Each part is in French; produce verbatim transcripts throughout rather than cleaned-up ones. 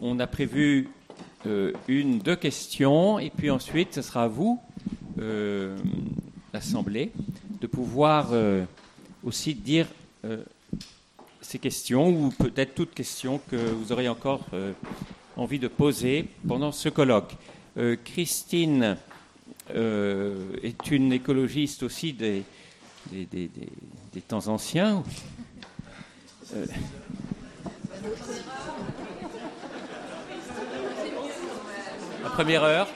on a prévu euh, une, deux questions, et puis ensuite, ce sera à vous, euh, l'Assemblée, de pouvoir euh, aussi dire euh, ces questions, ou peut-être toutes questions que vous aurez encore euh, envie de poser pendant ce colloque. Euh, Christine euh, est une écologiste aussi des, des, des, des, des temps anciens. Euh, la première heure.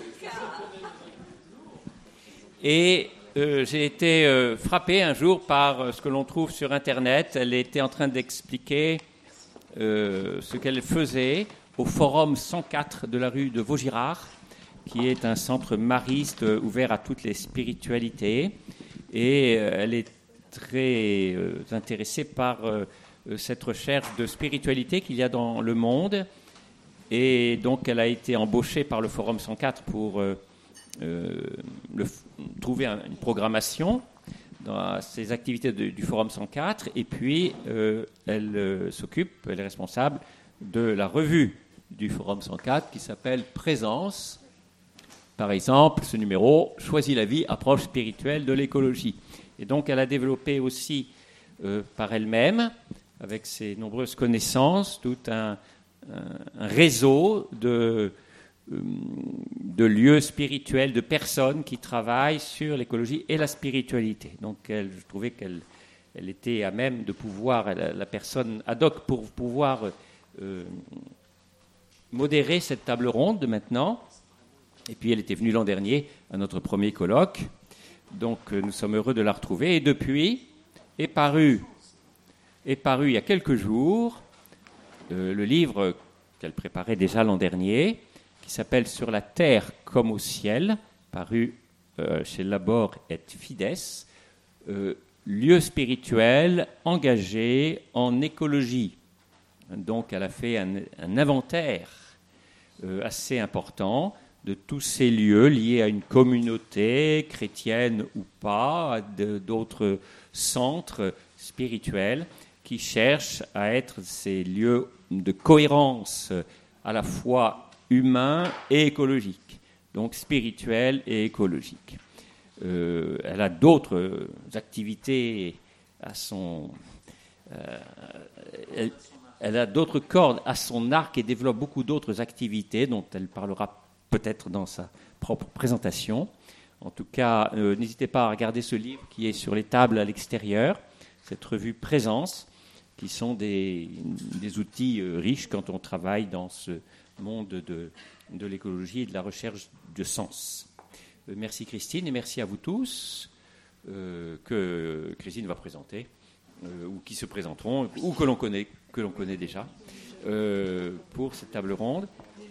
Et euh, j'ai été euh, frappé un jour par euh, ce que l'on trouve sur Internet. Elle était en train d'expliquer euh, ce qu'elle faisait au Forum cent quatre de la rue de Vaugirard, qui est un centre mariste euh, ouvert à toutes les spiritualités. Et euh, elle est très euh, intéressée par euh, cette recherche de spiritualité qu'il y a dans le monde. Et donc, elle a été embauchée par le Forum cent quatre pour euh, euh, le, trouver un, une programmation dans ces activités de, du Forum cent quatre. Et puis, euh, elle euh, s'occupe, elle est responsable de la revue du Forum cent quatre qui s'appelle Présence. Par exemple, ce numéro « Choisis la vie, approche spirituelle de l'écologie ». Et donc, elle a développé aussi euh, par elle-même, avec ses nombreuses connaissances, tout un, un, un réseau de, euh, de lieux spirituels, de personnes qui travaillent sur l'écologie et la spiritualité. Donc, elle, je trouvais qu'elle elle était à même de pouvoir, la, la personne ad hoc pour pouvoir euh, modérer cette table ronde de maintenant. Et puis, elle était venue l'an dernier à notre premier colloque. Donc, euh, nous sommes heureux de la retrouver. Et depuis, est paru, est paru il y a quelques jours euh, le livre qu'elle préparait déjà l'an dernier, qui s'appelle « Sur la terre comme au ciel », paru euh, chez Labor et Fides, euh, lieu spirituel engagé en écologie. Donc, elle a fait un, un inventaire euh, assez important de tous ces lieux liés à une communauté chrétienne ou pas, à de, d'autres centres spirituels qui cherchent à être ces lieux de cohérence à la fois humain et écologique, donc spirituel et écologique. Euh, elle a d'autres activités à son... Euh, elle, elle a d'autres cordes à son arc et développe beaucoup d'autres activités dont elle parlera peut-être dans sa propre présentation. En tout cas, euh, n'hésitez pas à regarder ce livre qui est sur les tables à l'extérieur, cette revue Présence, qui sont des, des outils euh, riches quand on travaille dans ce monde de, de l'écologie et de la recherche de sens. Euh, merci Christine et merci à vous tous euh, que Christine va présenter, euh, ou qui se présenteront, ou que l'on connaît, que l'on connaît déjà, euh, pour cette table ronde.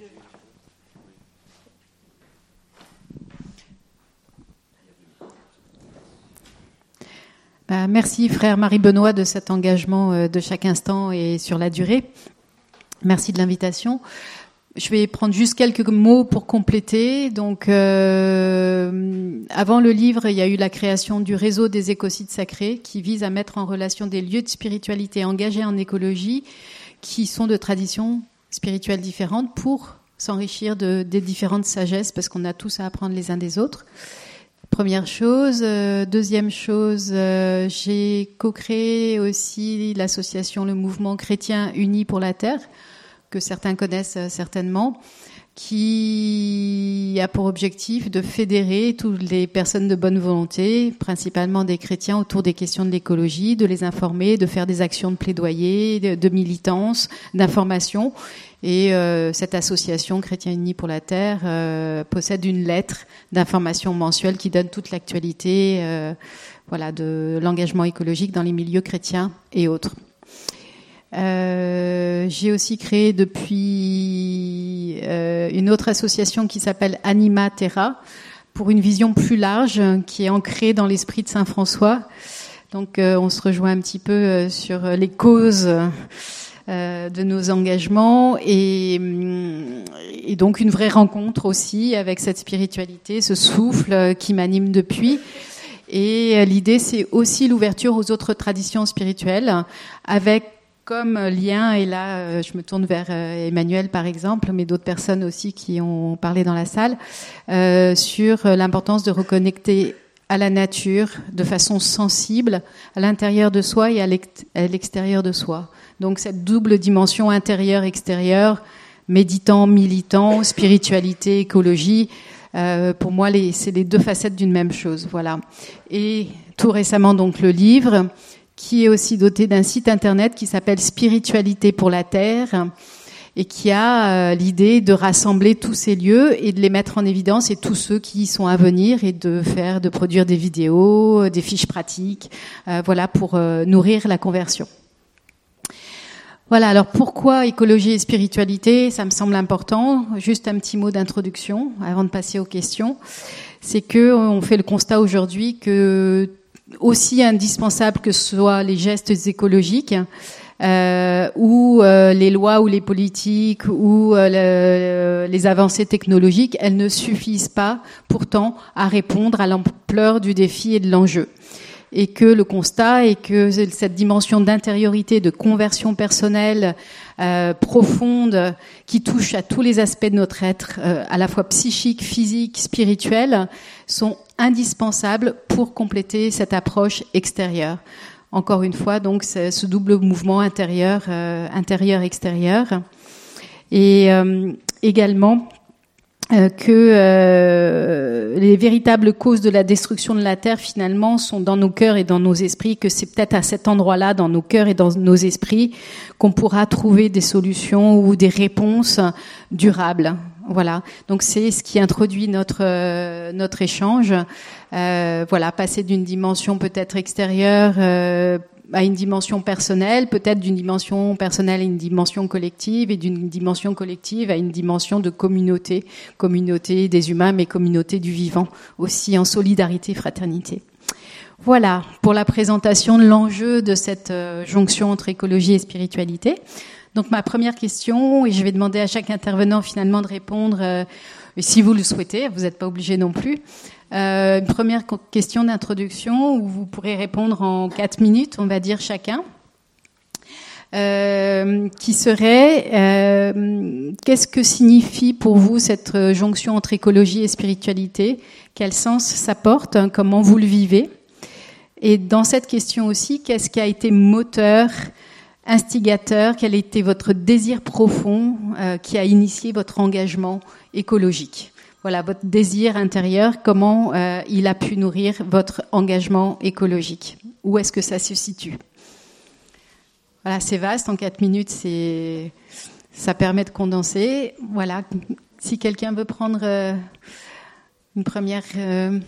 Bah, merci frère Marie-Benoît de cet engagement euh, de chaque instant et sur la durée. Merci de l'invitation. Je vais prendre juste quelques mots pour compléter. Donc, euh, avant le livre, il y a eu la création du réseau des écosites sacrés qui vise à mettre en relation des lieux de spiritualité engagés en écologie qui sont de traditions spirituelles différentes pour s'enrichir de, des différentes sagesses parce qu'on a tous à apprendre les uns des autres. Première chose. Euh, deuxième chose, euh, j'ai co-créé aussi l'association, le mouvement chrétien uni pour la terre, que certains connaissent certainement, qui a pour objectif de fédérer toutes les personnes de bonne volonté, principalement des chrétiens, autour des questions de l'écologie, de les informer, de faire des actions de plaidoyer, de, de militance, d'information. Et euh, cette association Chrétiens Unis pour la Terre euh, possède une lettre d'information mensuelle qui donne toute l'actualité euh, voilà, de l'engagement écologique dans les milieux chrétiens et autres. Euh, j'ai aussi créé depuis euh, une autre association qui s'appelle Anima Terra pour une vision plus large qui est ancrée dans l'esprit de Saint François. Donc euh, on se rejoint un petit peu euh, sur les causes euh, de nos engagements et, et donc une vraie rencontre aussi avec cette spiritualité, ce souffle qui m'anime depuis. Et l'idée, c'est aussi l'ouverture aux autres traditions spirituelles avec comme lien, et là je me tourne vers Emmanuel par exemple, mais d'autres personnes aussi qui ont parlé dans la salle, euh, sur l'importance de reconnecter à la nature de façon sensible, à l'intérieur de soi et à l'extérieur de soi. Donc cette double dimension intérieure-extérieure, méditant, militant, spiritualité, écologie, euh, pour moi les, c'est les deux facettes d'une même chose. Voilà. Et tout récemment donc le livre, qui est aussi doté d'un site internet qui s'appelle Spiritualité pour la Terre, et qui a euh, l'idée de rassembler tous ces lieux et de les mettre en évidence, et tous ceux qui y sont à venir, et de faire, de produire des vidéos, des fiches pratiques, euh, voilà, pour euh, nourrir la conversion. Voilà, alors pourquoi écologie et spiritualité ? Ça me semble important. Juste un petit mot d'introduction avant de passer aux questions. C'est que on fait le constat aujourd'hui que, aussi indispensable que ce soit les gestes écologiques, Euh, ou euh, les lois ou les politiques ou euh, le, les avancées technologiques, elles ne suffisent pas pourtant à répondre à l'ampleur du défi et de l'enjeu. Et que le constat est que cette dimension d'intériorité, de conversion personnelle euh, profonde, qui touche à tous les aspects de notre être, euh, à la fois psychique, physique, spirituel, sont indispensables pour compléter cette approche extérieure. Encore une fois, donc, c'est ce double mouvement intérieur, euh, intérieur-extérieur. Et euh, également euh, que euh, les véritables causes de la destruction de la Terre, finalement, sont dans nos cœurs et dans nos esprits, que c'est peut-être à cet endroit-là, dans nos cœurs et dans nos esprits, qu'on pourra trouver des solutions ou des réponses durables. Voilà, donc c'est ce qui introduit notre euh, notre échange. Euh, voilà, passer d'une dimension peut-être extérieure euh, à une dimension personnelle, peut-être d'une dimension personnelle à une dimension collective, et d'une dimension collective à une dimension de communauté, communauté des humains, mais communauté du vivant, aussi en solidarité, fraternité. Voilà pour la présentation de l'enjeu de cette euh, jonction entre écologie et spiritualité. Donc ma première question, et je vais demander à chaque intervenant finalement de répondre, euh, si vous le souhaitez, vous n'êtes pas obligé non plus. Euh, une première question d'introduction où vous pourrez répondre en quatre minutes, on va dire chacun, euh, qui serait euh, qu'est-ce que signifie pour vous cette jonction entre écologie et spiritualité ? Quel sens ça porte ? Comment vous le vivez ? Et dans cette question aussi, qu'est-ce qui a été moteur, instigateur, quel a été votre désir profond euh, qui a initié votre engagement écologique ? Voilà, votre désir intérieur, comment euh, il a pu nourrir votre engagement écologique ? Où est-ce que ça se situe ? Voilà, c'est vaste, en quatre minutes, c'est... ça permet de condenser. Voilà, si quelqu'un veut prendre euh, une première... Euh...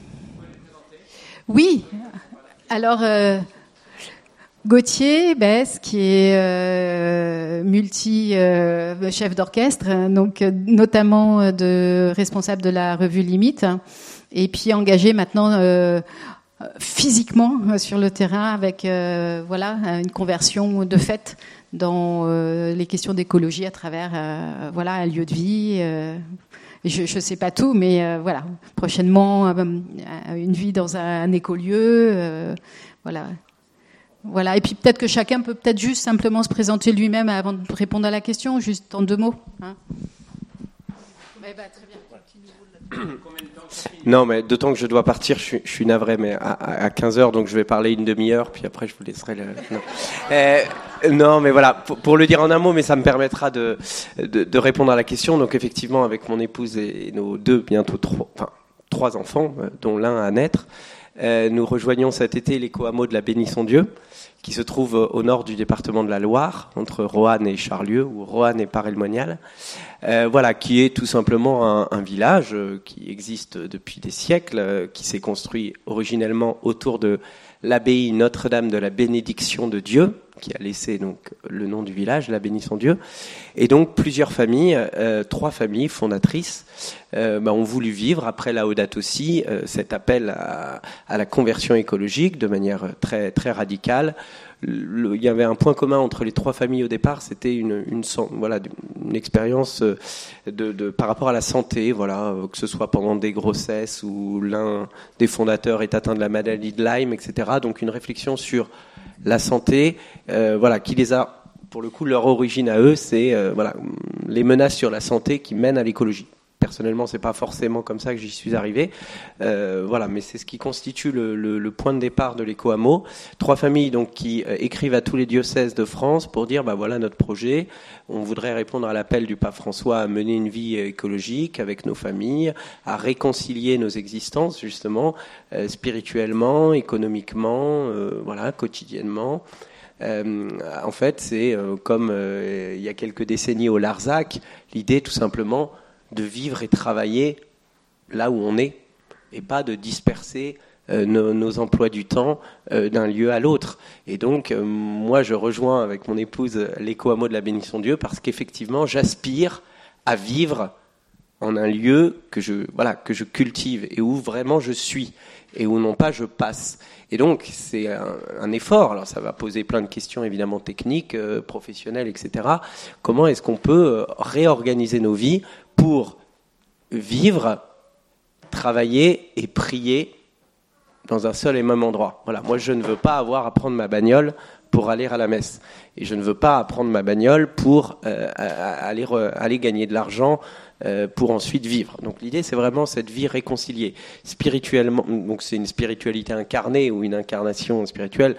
Oui, alors... Euh... Gauthier Besse, qui est euh, multi euh, chef d'orchestre, donc euh, notamment de responsable de la revue Limite, et puis engagé maintenant euh, physiquement sur le terrain avec euh, voilà une conversion de fait dans euh, les questions d'écologie à travers euh, voilà un lieu de vie. Euh, je ne sais pas tout, mais euh, voilà prochainement euh, une vie dans un, un écolieu, euh, voilà. Voilà, et puis peut-être que chacun peut peut-être juste simplement se présenter lui-même avant de répondre à la question, juste en deux mots. Hein. Eh ben, très bien. Non, mais d'autant que je dois partir, je suis, je suis navré, mais à, à quinze heures, donc je vais parler une demi-heure, puis après je vous laisserai le... Non, euh, non mais voilà, pour, pour le dire en un mot, mais ça me permettra de, de, de répondre à la question. Donc effectivement, avec mon épouse et nos deux, bientôt trois, enfin, trois enfants, dont l'un à naître, euh, nous rejoignons cet été l'éco-hameau de la Bénisson-Dieu, qui se trouve au nord du département de la Loire, entre Roanne et Charlieu, ou Roanne et Paray-le-Monial. Euh, voilà, qui est tout simplement un, un village euh, qui existe depuis des siècles, euh, qui s'est construit originellement autour de l'abbaye Notre-Dame de la Bénédiction de Dieu, qui a laissé donc le nom du village, la Bénisson-Dieu. Et donc plusieurs familles, euh, trois familles fondatrices, euh, bah, ont voulu vivre, après Laudato Si, euh, cet appel à, à la conversion écologique de manière très, très radicale. Le, il y avait un point commun entre les trois familles au départ, c'était une, une, voilà, une expérience de, de, par rapport à la santé, voilà, que ce soit pendant des grossesses où l'un des fondateurs est atteint de la maladie de Lyme, et cetera. Donc une réflexion sur la santé, euh, voilà, qui les a pour le coup, leur origine à eux, c'est euh, voilà, les menaces sur la santé qui mènent à l'écologie. Personnellement, c'est pas forcément comme ça que j'y suis arrivé. Euh, voilà, mais c'est ce qui constitue le, le, le point de départ de l'éco-hameau. Trois familles donc qui euh, écrivent à tous les diocèses de France pour dire, bah voilà notre projet. On voudrait répondre à l'appel du pape François à mener une vie écologique avec nos familles, à réconcilier nos existences justement, euh, spirituellement, économiquement, euh, voilà, quotidiennement. Euh, en fait, c'est euh, comme euh, il y a quelques décennies au Larzac, l'idée tout simplement de vivre et travailler là où on est et pas de disperser euh, nos, nos emplois du temps euh, d'un lieu à l'autre. Et donc, euh, moi, je rejoins avec mon épouse l'éco-hameau de la Bénisson Dieu parce qu'effectivement, j'aspire à vivre en un lieu que je, voilà, que je cultive et où vraiment je suis et où non pas je passe. Et donc, c'est un, un effort. Alors, ça va poser plein de questions, évidemment, techniques, euh, professionnelles, et cetera. Comment est-ce qu'on peut réorganiser nos vies pour vivre, travailler et prier dans un seul et même endroit. Voilà. Moi, je ne veux pas avoir à prendre ma bagnole pour aller à la messe. Et je ne veux pas prendre ma bagnole pour euh, aller, aller gagner de l'argent euh, pour ensuite vivre. Donc l'idée, c'est vraiment cette vie réconciliée. Spirituellement, donc c'est une spiritualité incarnée ou une incarnation spirituelle.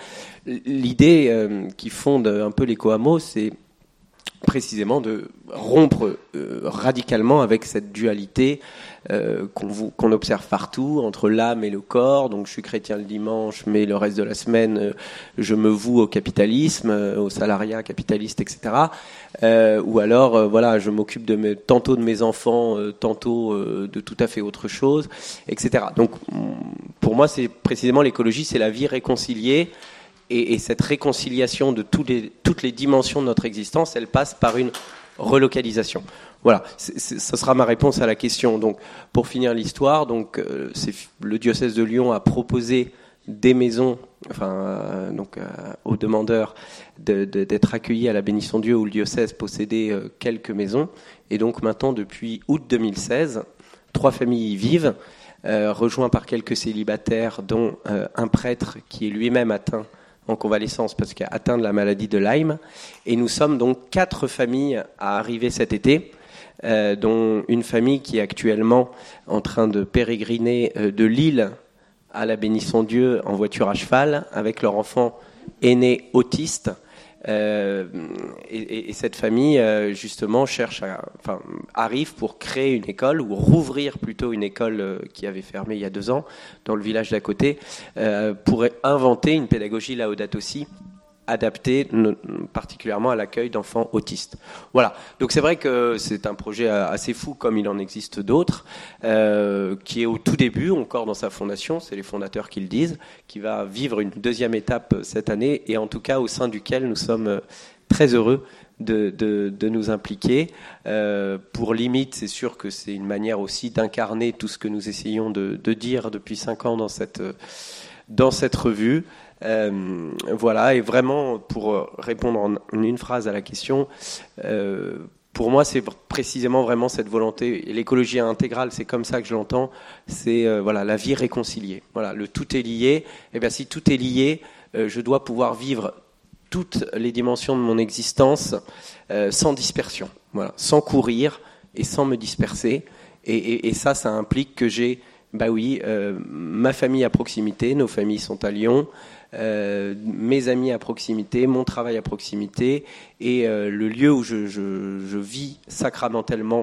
L'idée euh, qui fonde un peu l'éco-hameau, c'est précisément de rompre euh, radicalement avec cette dualité euh, qu'on, vous, qu'on observe partout entre l'âme et le corps. Donc je suis chrétien le dimanche, mais le reste de la semaine, euh, je me voue au capitalisme, euh, au salariat capitaliste, et cetera. Euh, ou alors, euh, voilà, je m'occupe de mes, tantôt de mes enfants, euh, tantôt euh, de tout à fait autre chose, et cetera. Donc pour moi, c'est précisément l'écologie, c'est la vie réconciliée. Et, et cette réconciliation de tous les, toutes les dimensions de notre existence, elle passe par une relocalisation. Voilà, c'est, c'est, ce sera ma réponse à la question. Donc, pour finir l'histoire, donc euh, c'est, le diocèse de Lyon a proposé des maisons, enfin, euh, donc euh, aux demandeurs de, de, d'être accueillis à la Bénisson Dieu où le diocèse possédait euh, quelques maisons. Et donc maintenant, depuis août deux mille seize, trois familles y vivent, euh, rejoints par quelques célibataires, dont euh, un prêtre qui est lui-même atteint en convalescence parce qu'il a atteint de la maladie de Lyme. Et nous sommes donc quatre familles à arriver cet été, euh, dont une famille qui est actuellement en train de pérégriner euh, de Lille à la Bénisson Dieu en voiture à cheval avec leur enfant aîné autiste. Euh, et, et cette famille euh, justement cherche à, enfin, arrive pour créer une école ou rouvrir plutôt une école euh, qui avait fermé il y a deux ans dans le village d'à côté euh, pour inventer une pédagogie Laudato Si adaptée no, particulièrement à l'accueil d'enfants autistes. Voilà, donc c'est vrai que c'est un projet assez fou comme il en existe d'autres euh, qui est au tout début encore dans sa fondation, c'est les fondateurs qui le disent, qui va vivre une deuxième étape cette année et en tout cas au sein duquel nous sommes très heureux de, de, de nous impliquer. Euh, pour Limite, c'est sûr que c'est une manière aussi d'incarner tout ce que nous essayons de, de dire depuis cinq ans dans cette, dans cette revue. Euh, voilà, et vraiment pour répondre en une phrase à la question, euh, pour moi c'est précisément vraiment cette volonté, et l'écologie intégrale c'est comme ça que je l'entends, c'est euh, voilà, la vie réconciliée, voilà, le tout est lié, et bien si tout est lié, euh, je dois pouvoir vivre toutes les dimensions de mon existence euh, sans dispersion, voilà, sans courir et sans me disperser, et, et, et ça, ça implique que j'ai, bah oui, euh, ma famille à proximité, nos familles sont à Lyon, Euh, mes amis à proximité, mon travail à proximité et euh, le lieu où je, je, je vis sacramentellement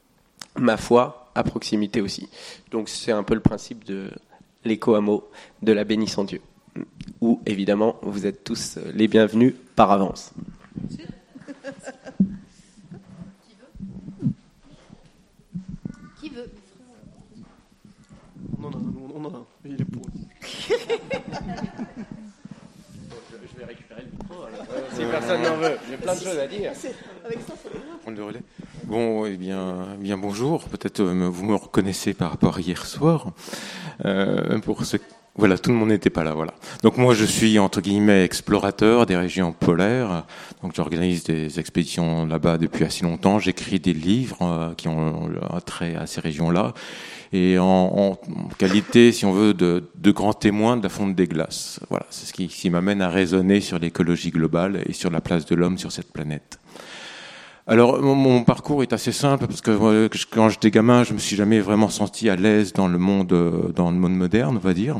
ma foi à proximité aussi. Donc c'est un peu le principe de l'éco-hameau de la Bénisson Dieu, où évidemment vous êtes tous les bienvenus par avance. Qui veut ? On en a, on en a, il est pour. Je vais récupérer le micro. Alors. Si personne n'en veut, j'ai plein de choses à dire. Avec ça, faut prendre le relais. Bon, eh bien, eh bien bonjour. Peut-être euh, vous me reconnaissez par rapport à hier soir. Euh, pour ceux Voilà, tout le monde n'était pas là, voilà. Donc moi, je suis, entre guillemets, explorateur des régions polaires. Donc j'organise des expéditions là-bas depuis assez longtemps. J'écris des livres euh, qui ont un trait à ces régions-là. Et en, en qualité, si on veut, de, de grand témoin de la fonte des glaces. Voilà, c'est ce qui, qui m'amène à raisonner sur l'écologie globale et sur la place de l'homme sur cette planète. Alors, mon, mon parcours est assez simple parce que euh, quand j'étais gamin, je me suis jamais vraiment senti à l'aise dans le monde, euh, dans le monde moderne, on va dire,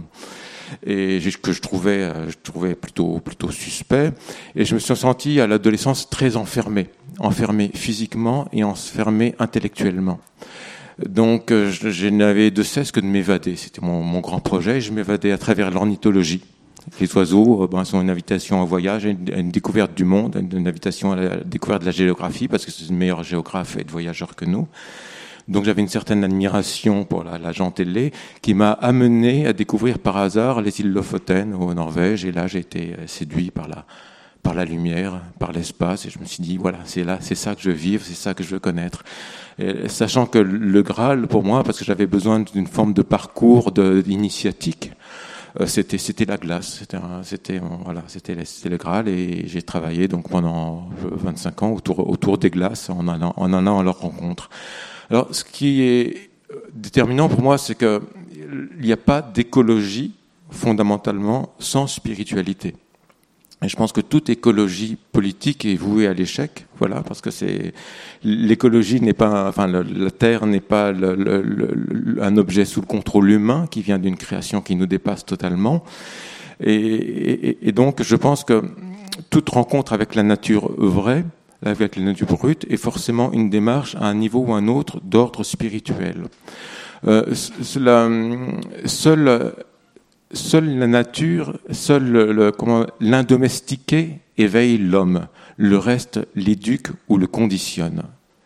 et que je trouvais, je trouvais plutôt, plutôt suspect. Et je me suis senti à l'adolescence très enfermé, enfermé physiquement et enfermé intellectuellement. Donc, euh, je, je n'avais de cesse que de m'évader. C'était mon, mon grand projet. Je m'évadais à travers l'ornithologie. Les oiseaux ben, sont une invitation au voyage, à une, à une découverte du monde, à une, une invitation à la découverte de la géographie, parce que c'est une meilleure géographe et de voyageurs que nous. Donc j'avais une certaine admiration pour la, la Gentélé, qui m'a amené à découvrir par hasard les îles Lofoten au Norvège. Et là, j'ai été séduit par la, par la lumière, par l'espace. Et je me suis dit, voilà, c'est là, c'est ça que je veux vivre, c'est ça que je veux connaître. Et, sachant que le Graal, pour moi, parce que j'avais besoin d'une forme de parcours de, initiatique, C'était, c'était la glace, c'était, un, c'était, voilà, c'était, c'était le Graal, et j'ai travaillé donc pendant vingt-cinq ans autour, autour des glaces en allant, en allant à leur rencontre. Alors, ce qui est déterminant pour moi, c'est que il n'y a pas d'écologie fondamentalement sans spiritualité. Et je pense que toute écologie politique est vouée à l'échec, voilà, parce que c'est l'écologie n'est pas, enfin, le, la Terre n'est pas le, le, le, un objet sous le contrôle humain qui vient d'une création qui nous dépasse totalement. Et, et, et donc, je pense que toute rencontre avec la nature vraie, avec la nature brute, est forcément une démarche à un niveau ou un autre d'ordre spirituel. Euh, cela, seul Seule la nature, seul le, le, comment, l'indomestiqué éveille l'homme. Le reste l'éduque ou le conditionne.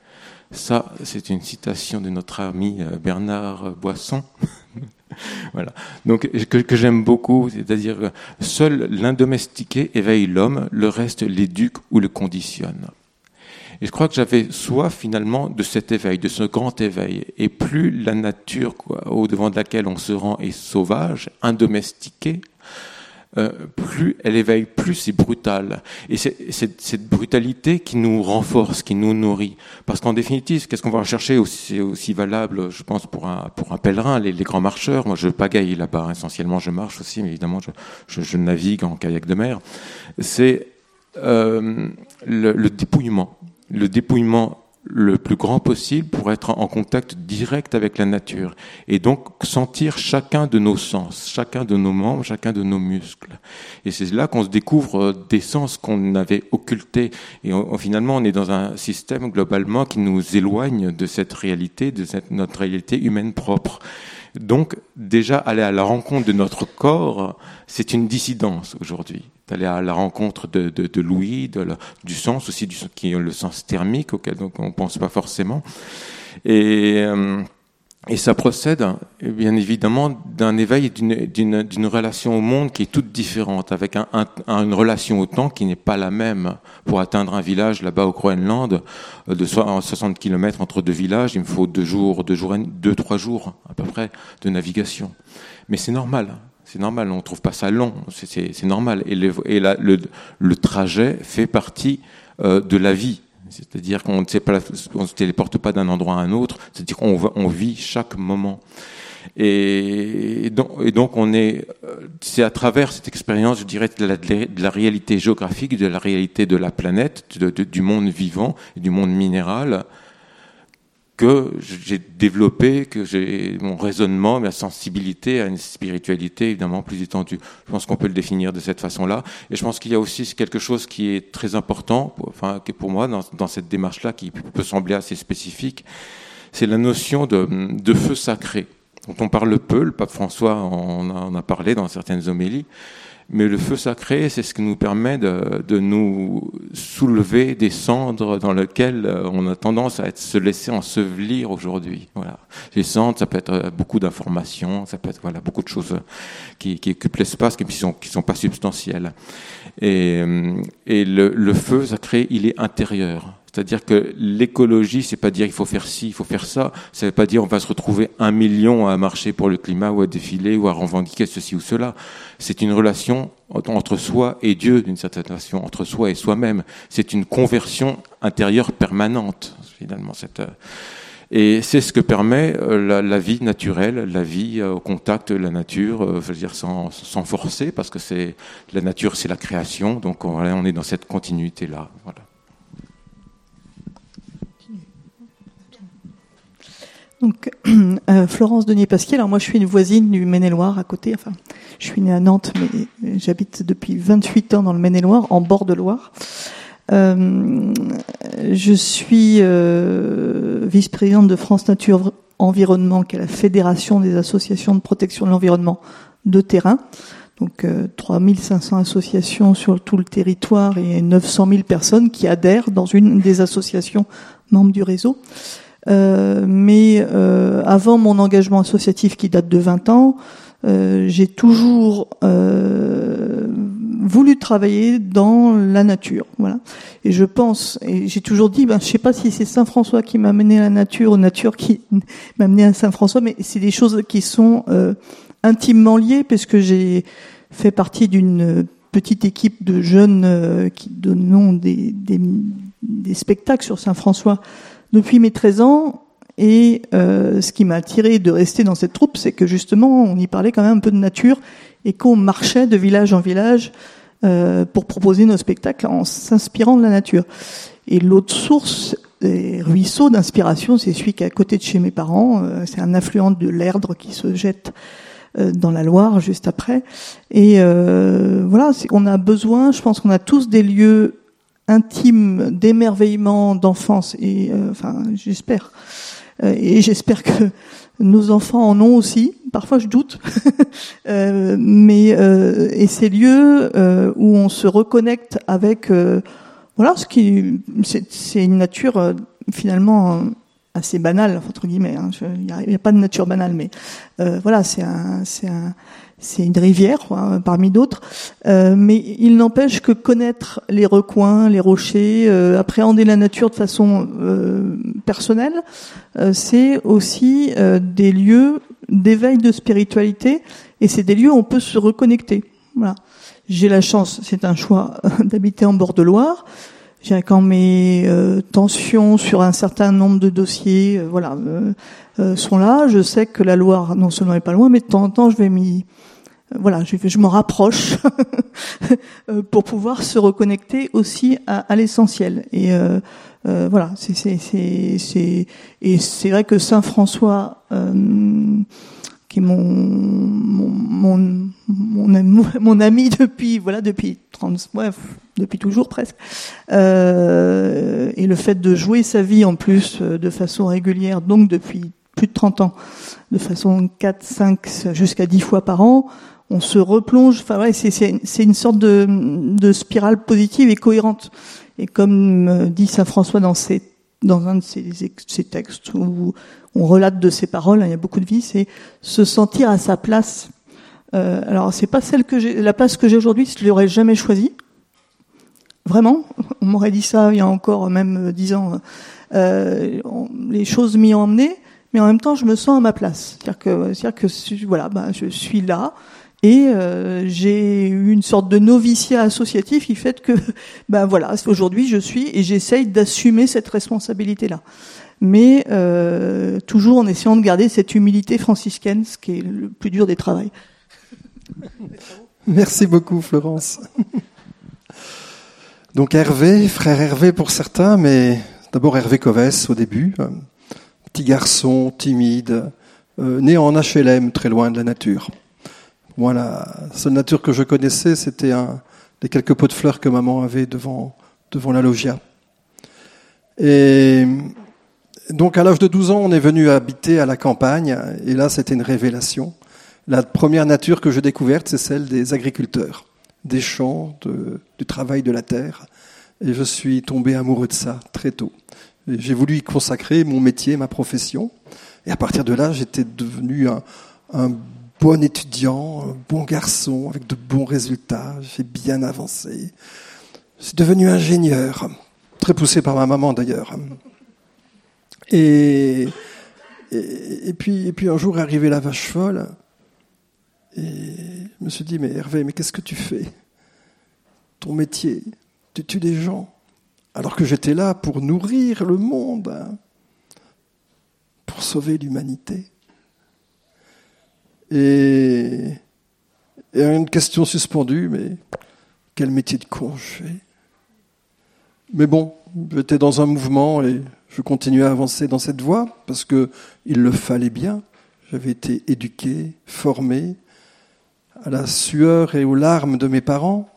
Ça, c'est une citation de notre ami Bernard Boisson. Voilà. Donc, que, que j'aime beaucoup, c'est-à-dire que seul l'indomestiqué éveille l'homme, le reste l'éduque ou le conditionne. Et je crois que j'avais soif finalement de cet éveil, de ce grand éveil. Et plus la nature, quoi, au devant de laquelle on se rend, est sauvage, indomestiquée, euh, plus elle éveille, plus c'est brutal. Et c'est, c'est cette brutalité qui nous renforce, qui nous nourrit. Parce qu'en définitive, qu'est-ce qu'on va rechercher aussi, aussi valable, je pense, pour un, pour un pèlerin, les, les grands marcheurs. Moi, je pagaille là-bas, essentiellement, je marche aussi, mais évidemment, je, je, je navigue en kayak de mer. C'est euh, le, le dépouillement. Le dépouillement le plus grand possible pour être en contact direct avec la nature et donc sentir chacun de nos sens, chacun de nos membres, chacun de nos muscles. Et c'est là qu'on se découvre des sens qu'on avait occultés. Et on, finalement, on est dans un système globalement qui nous éloigne de cette réalité, de cette, notre réalité humaine propre. Donc, déjà, aller à la rencontre de notre corps, c'est une dissidence aujourd'hui. D'aller à la rencontre de, de, de l'ouïe, de la, du sens aussi, du, qui est le sens thermique auquel donc, on ne pense pas forcément. Et, euh, et ça procède, bien évidemment, d'un éveil et d'une, d'une, d'une relation au monde qui est toute différente, avec un, un, une relation au temps qui n'est pas la même. Pour atteindre un village là-bas au Groenland, de soixante kilomètres entre deux villages, il me faut deux jours, deux, jours, deux, trois jours à peu près de navigation. Mais c'est normal. C'est normal, on ne trouve pas ça long, c'est, c'est, c'est normal. Et, le, et la, le, le trajet fait partie euh, de la vie. C'est-à-dire qu'on ne sait pas, on se téléporte pas d'un endroit à un autre, c'est-à-dire qu'on on vit chaque moment. Et donc, et donc on est, c'est à travers cette expérience, je dirais, de la, de la réalité géographique, de la réalité de la planète, de, de, du monde vivant, du monde minéral, que j'ai développé, que j'ai mon raisonnement, ma sensibilité à une spiritualité évidemment plus étendue. Je pense qu'on peut le définir de cette façon-là. Et je pense qu'il y a aussi quelque chose qui est très important, enfin, qui est pour moi dans, dans cette démarche-là, qui peut sembler assez spécifique, c'est la notion de, de feu sacré, dont on parle peu. Le pape François en a, en a parlé dans certaines homélies. Mais le feu sacré, c'est ce qui nous permet de, de nous soulever des cendres dans lesquelles on a tendance à être, se laisser ensevelir aujourd'hui. Voilà. Les cendres, ça peut être beaucoup d'informations, ça peut être voilà beaucoup de choses qui, qui occupent l'espace, qui sont qui sont pas substantielles. Et, et le, le feu sacré, il est intérieur. C'est-à-dire que l'écologie, c'est pas dire il faut faire ci, il faut faire ça. Ça veut pas dire on va se retrouver un million à marcher pour le climat ou à défiler ou à revendiquer ceci ou cela. C'est une relation entre soi et Dieu, d'une certaine façon, entre soi et soi-même. C'est une conversion intérieure permanente, finalement. Cette, et c'est ce que permet la, la vie naturelle, la vie au contact de la nature, je veux dire sans, sans forcer, parce que c'est la nature, c'est la création. Donc on, on est dans cette continuité-là. Voilà. Donc, euh, Florence Denier-Pasquier. Alors moi, je suis une voisine du Maine-et-Loire à côté. Enfin, je suis née à Nantes, mais j'habite depuis vingt-huit ans dans le Maine-et-Loire, en bord de Loire. Euh, je suis euh, vice-présidente de France Nature Environnement, qui est la fédération des associations de protection de l'environnement de terrain. Donc, euh, trois mille cinq cents associations sur tout le territoire et neuf cent mille personnes qui adhèrent dans une des associations membres du réseau. Euh, mais euh, avant mon engagement associatif qui date de vingt ans, euh, j'ai toujours euh, voulu travailler dans la nature, voilà. Et je pense, et j'ai toujours dit, ben je sais pas si c'est Saint François qui m'a amené à la nature ou nature qui m'a amené à Saint François, mais c'est des choses qui sont euh, intimement liées, parce que j'ai fait partie d'une petite équipe de jeunes euh, qui donnent des, des, des spectacles sur Saint François depuis mes treize ans, et euh, ce qui m'a attiré de rester dans cette troupe, c'est que justement, on y parlait quand même un peu de nature, et qu'on marchait de village en village euh, pour proposer nos spectacles en s'inspirant de la nature. Et l'autre source, et ruisseau d'inspiration, c'est celui qui est à côté de chez mes parents. Euh, c'est un affluent de l'Erdre qui se jette euh, dans la Loire juste après. Et euh, voilà, c'est, on a besoin, je pense qu'on a tous des lieux intime d'émerveillement d'enfance, et euh, enfin j'espère euh, et j'espère que nos enfants en ont aussi, parfois je doute euh, mais euh, et ces lieux euh, où on se reconnecte avec euh, voilà ce qui c'est, c'est une nature euh, finalement assez banale entre guillemets, hein. Il n'y a, a pas de nature banale, mais euh, voilà, c'est un c'est un c'est une rivière, hein, parmi d'autres, euh, mais il n'empêche que connaître les recoins, les rochers, euh, appréhender la nature de façon euh, personnelle, euh, c'est aussi euh, des lieux d'éveil de spiritualité, et c'est des lieux où on peut se reconnecter. Voilà. J'ai la chance, c'est un choix, d'habiter en bord de Loire. J'ai quand mes euh, tensions sur un certain nombre de dossiers, euh, voilà, euh, euh, sont là. Je sais que la Loire, non seulement est pas loin, mais de temps en temps, je vais m'y Voilà, je, je m'en rapproche pour pouvoir se reconnecter aussi à, à l'essentiel. Et euh, euh, voilà, c'est, c'est, c'est, c'est, et c'est vrai que Saint François, euh, qui est mon mon mon mon, mon ami depuis voilà depuis trente, ouais, depuis toujours presque, euh, et le fait de jouer sa vie en plus de façon régulière, donc depuis plus de trente ans, de façon quatre, cinq jusqu'à dix fois par an. On se replonge, enfin ouais, c'est, c'est, c'est une sorte de, de spirale positive et cohérente. Et comme dit Saint François dans, ses, dans un de ses, ses textes où on relate de ses paroles, hein, il y a beaucoup de vie, c'est se sentir à sa place. Euh, alors c'est pas celle que j'ai, la place que j'ai aujourd'hui, je l'aurais jamais choisie. Vraiment, on m'aurait dit ça il y a encore même dix ans. Euh, on, les choses m'y ont emmené, mais en même temps je me sens à ma place. C'est-à-dire que, c'est-à-dire que voilà, bah, je suis là. Et euh, j'ai eu une sorte de noviciat associatif qui fait que, ben voilà, aujourd'hui je suis et j'essaye d'assumer cette responsabilité-là. Mais euh, toujours en essayant de garder cette humilité franciscaine, ce qui est le plus dur des travails. Merci beaucoup, Florence. Donc Hervé, frère Hervé pour certains, mais d'abord Hervé Covès au début, petit garçon timide, euh, né en H L M, très loin de la nature. Moi, la seule nature que je connaissais, c'était un, les quelques pots de fleurs que maman avait devant, devant la loggia. Et donc, à l'âge de douze ans, on est venu habiter à la campagne, et là, c'était une révélation. La première nature que j'ai découverte, c'est celle des agriculteurs, des champs, de, du travail de la terre. Et je suis tombé amoureux de ça très tôt. Et j'ai voulu y consacrer mon métier, ma profession. Et à partir de là, j'étais devenu un, un bon étudiant, un bon garçon, avec de bons résultats. J'ai bien avancé. Je suis devenu ingénieur. très poussé par ma maman d'ailleurs. Et, et, et, puis, et puis un jour est arrivée la vache folle, et je me suis dit, mais Hervé, mais qu'est-ce que tu fais ? Ton métier, tu tues des gens, alors que j'étais là pour nourrir le monde, hein, pour sauver l'humanité. Et, et une question suspendue, mais quel métier de con je fais ? Mais bon, j'étais dans un mouvement et je continuais à avancer dans cette voie parce que il le fallait bien. J'avais été éduqué, formé à la sueur et aux larmes de mes parents.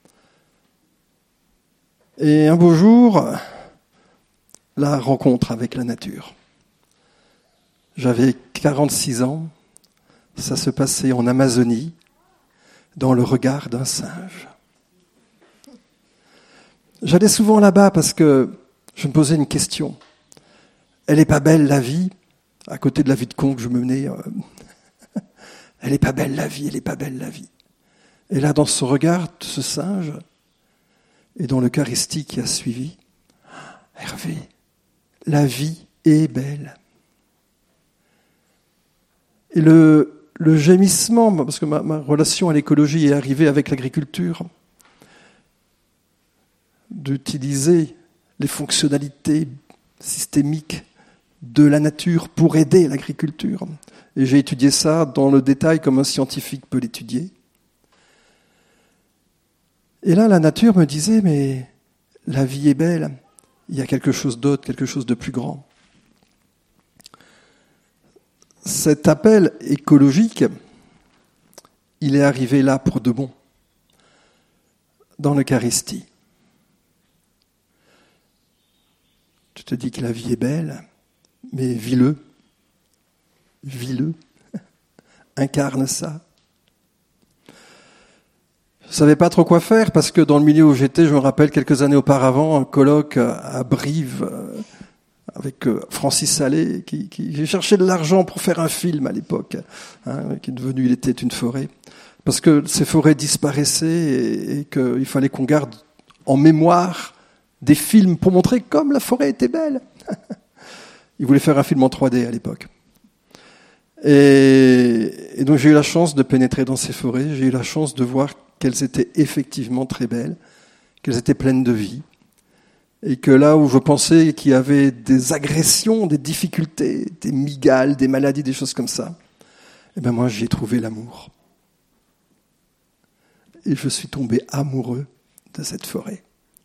Et un beau jour, la rencontre avec la nature. J'avais quarante-six ans, ça se passait en Amazonie, dans le regard d'un singe. J'allais souvent là-bas parce que je me posais une question. Elle n'est pas belle la vie, à côté de la vie de con que je me menais. Euh, elle n'est pas belle la vie, elle n'est pas belle la vie. Et là, dans ce regard de ce singe, et dans l'Eucharistie qui a suivi, Hervé, la vie est belle. Et le, le gémissement, parce que ma, ma relation à l'écologie est arrivée avec l'agriculture, d'utiliser les fonctionnalités systémiques de la nature pour aider l'agriculture. Et j'ai étudié ça dans le détail comme un scientifique peut l'étudier. Et là, la nature me disait, mais la vie est belle, il y a quelque chose d'autre, quelque chose de plus grand. Cet appel écologique, il est arrivé là pour de bon, dans l'Eucharistie. Tu te dis que la vie est belle, mais vis-le, vis-le, incarne ça. Je ne savais pas trop quoi faire parce que dans le milieu où j'étais, je me rappelle quelques années auparavant, un colloque à Brive avec Francis Salé qui, qui j'ai cherché de l'argent pour faire un film à l'époque, hein, qui est devenu Il était une forêt, parce que ces forêts disparaissaient et, et qu'il fallait qu'on garde en mémoire des films pour montrer comme la forêt était belle. Il voulait faire un film en trois D à l'époque. Et, et donc j'ai eu la chance de pénétrer dans ces forêts, j'ai eu la chance de voir qu'elles étaient effectivement très belles, qu'elles étaient pleines de vie, et que là où je pensais qu'il y avait des agressions, des difficultés, des migales, des maladies, des choses comme ça, eh ben moi j'y ai trouvé l'amour. Et je suis tombé amoureux de cette forêt.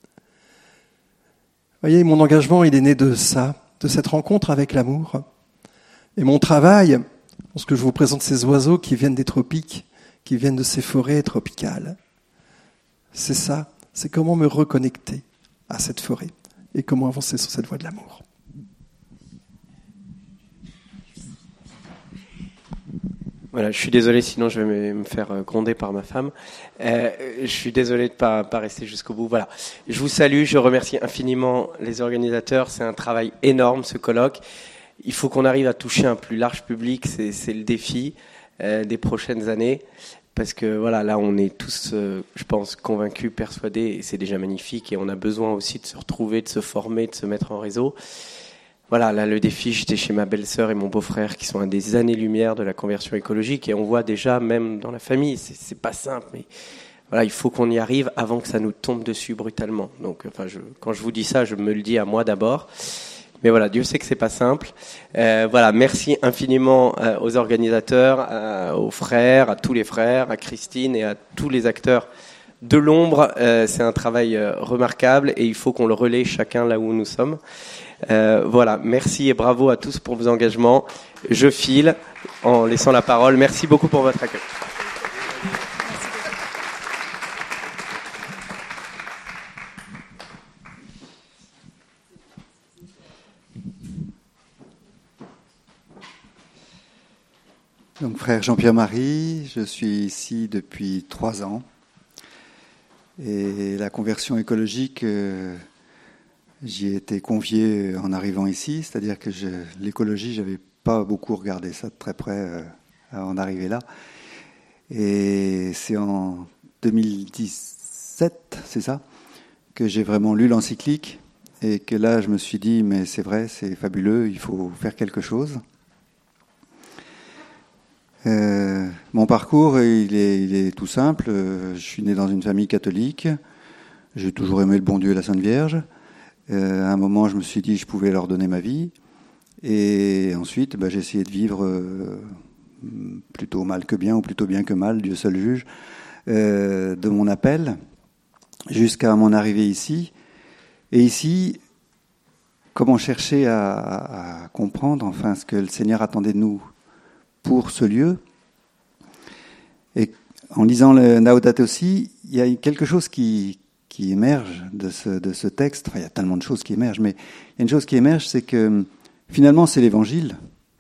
Vous voyez, mon engagement, il est né de ça, de cette rencontre avec l'amour. Et mon travail, lorsque je vous présente ces oiseaux qui viennent des tropiques, qui viennent de ces forêts tropicales, c'est ça, c'est comment me reconnecter à cette forêt et comment avancer sur cette voie de l'amour. Voilà, je suis désolé, sinon je vais me faire gronder par ma femme. Euh, je suis désolé de ne pas, pas rester jusqu'au bout. Voilà, je vous salue, je remercie infiniment les organisateurs. C'est un travail énorme, ce colloque. Il faut qu'on arrive à toucher un plus large public, c'est, c'est le défi euh, des prochaines années. Parce que voilà, là on est tous, euh, je pense, convaincus, persuadés, et c'est déjà magnifique. Et on a besoin aussi de se retrouver, de se former, de se mettre en réseau. Voilà, là le défi, j'étais chez ma belle-sœur et mon beau-frère qui sont à des années-lumière de la conversion écologique. Et on voit déjà, même dans la famille, c'est, c'est pas simple, mais voilà, il faut qu'on y arrive avant que ça nous tombe dessus brutalement. Donc, enfin, je, quand je vous dis ça, je me le dis à moi d'abord. Mais voilà, Dieu sait que c'est pas simple. Euh, voilà, merci infiniment euh, aux organisateurs, euh, aux frères, à tous les frères, à Christine et à tous les acteurs de l'ombre. Euh, c'est un travail euh, remarquable et il faut qu'on le relaie chacun là où nous sommes. Euh, voilà, merci et bravo à tous pour vos engagements. Je file en laissant la parole. Merci beaucoup pour votre accueil. Donc, frère Jean-Pierre Marie, je suis ici depuis trois ans. Et la conversion écologique, euh, j'y ai été convié en arrivant ici. C'est-à-dire que je, l'écologie, je n'avais pas beaucoup regardé ça de très près euh, avant d'arriver là. Et c'est en deux mille dix-sept, c'est ça, que j'ai vraiment lu l'encyclique et que là, je me suis dit, mais c'est vrai, c'est fabuleux, il faut faire quelque chose. Euh, mon parcours, il est, il est tout simple. Je suis né dans une famille catholique. J'ai toujours aimé le bon Dieu et la Sainte Vierge. Euh, à un moment, je me suis dit que je pouvais leur donner ma vie. Et ensuite, bah, j'ai essayé de vivre euh, plutôt mal que bien, ou plutôt bien que mal, Dieu seul juge, euh, de mon appel, jusqu'à mon arrivée ici. Et ici, comment chercher à, à, à comprendre enfin ce que le Seigneur attendait de nous pour ce lieu. Et en lisant le Laudato Si, il y a quelque chose qui, qui émerge de ce, de ce texte. Enfin, il y a tellement de choses qui émergent, mais il y a une chose qui émerge, c'est que finalement, c'est l'Évangile.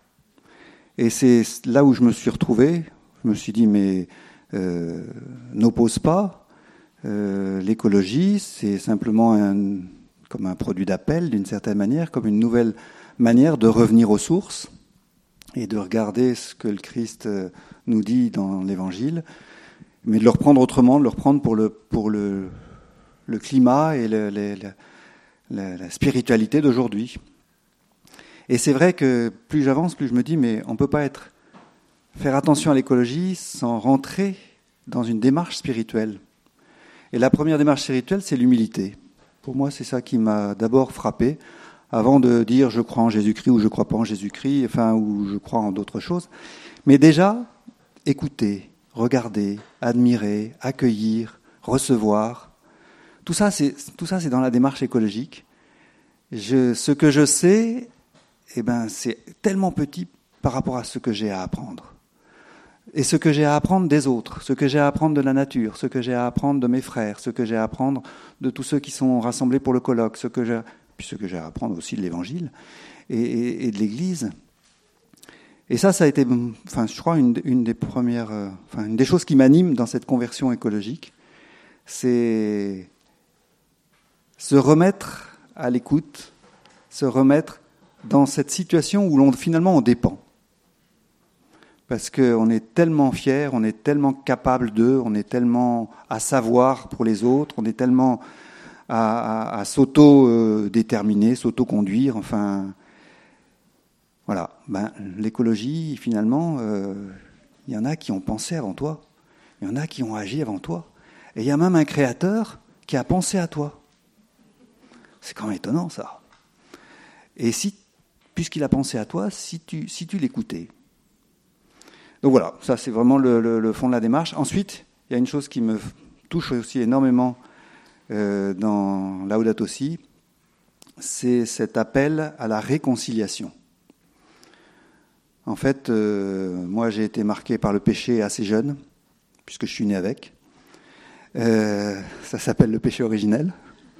Et c'est là où je me suis retrouvé. Je me suis dit, mais euh, n'oppose pas. Euh, l'écologie, c'est simplement un, comme un produit d'appel, d'une certaine manière, comme une nouvelle manière de revenir aux sources et de regarder ce que le Christ nous dit dans l'Évangile, mais de le reprendre autrement, de le reprendre pour le, pour le, le climat et le, le, le, la, la spiritualité d'aujourd'hui. Et c'est vrai que plus j'avance, plus je me dis, mais on ne peut pas être, faire attention à l'écologie sans rentrer dans une démarche spirituelle. Et la première démarche spirituelle, c'est l'humilité. Pour moi, c'est ça qui m'a d'abord frappé, avant de dire je crois en Jésus-Christ ou je crois pas en Jésus-Christ, enfin, ou je crois en d'autres choses. Mais déjà, écouter, regarder, admirer, accueillir, recevoir, tout ça, c'est, tout ça, c'est dans la démarche écologique. Je, ce que je sais, eh ben, c'est tellement petit par rapport à ce que j'ai à apprendre. Et ce que j'ai à apprendre des autres, ce que j'ai à apprendre de la nature, ce que j'ai à apprendre de mes frères, ce que j'ai à apprendre de tous ceux qui sont rassemblés pour le colloque, ce que j'ai... puis ce que j'ai à apprendre aussi de l'Évangile et, et, et de l'Église. Et ça, ça a été, enfin, je crois, une, une des premières, euh, enfin, une des choses qui m'anime dans cette conversion écologique, c'est se remettre à l'écoute, se remettre dans cette situation où l'on, finalement, on dépend. Parce qu'on est tellement fiers, on est tellement capable d'eux, on est tellement à savoir pour les autres, on est tellement à, à, à s'auto-déterminer, s'auto-conduire, enfin... Voilà. Ben, l'écologie, finalement, euh, il y en a qui ont pensé avant toi, il y en a qui ont agi avant toi, et il y a même un créateur qui a pensé à toi. C'est quand même étonnant, ça. Et si, puisqu'il a pensé à toi, si tu, si tu l'écoutais. Donc voilà, ça c'est vraiment le, le, le fond de la démarche. Ensuite, il y a une chose qui me touche aussi énormément euh, dans Laudato Si, c'est cet appel à la réconciliation. En fait, euh, moi j'ai été marqué par le péché assez jeune, puisque je suis né avec. Euh, ça s'appelle le péché originel.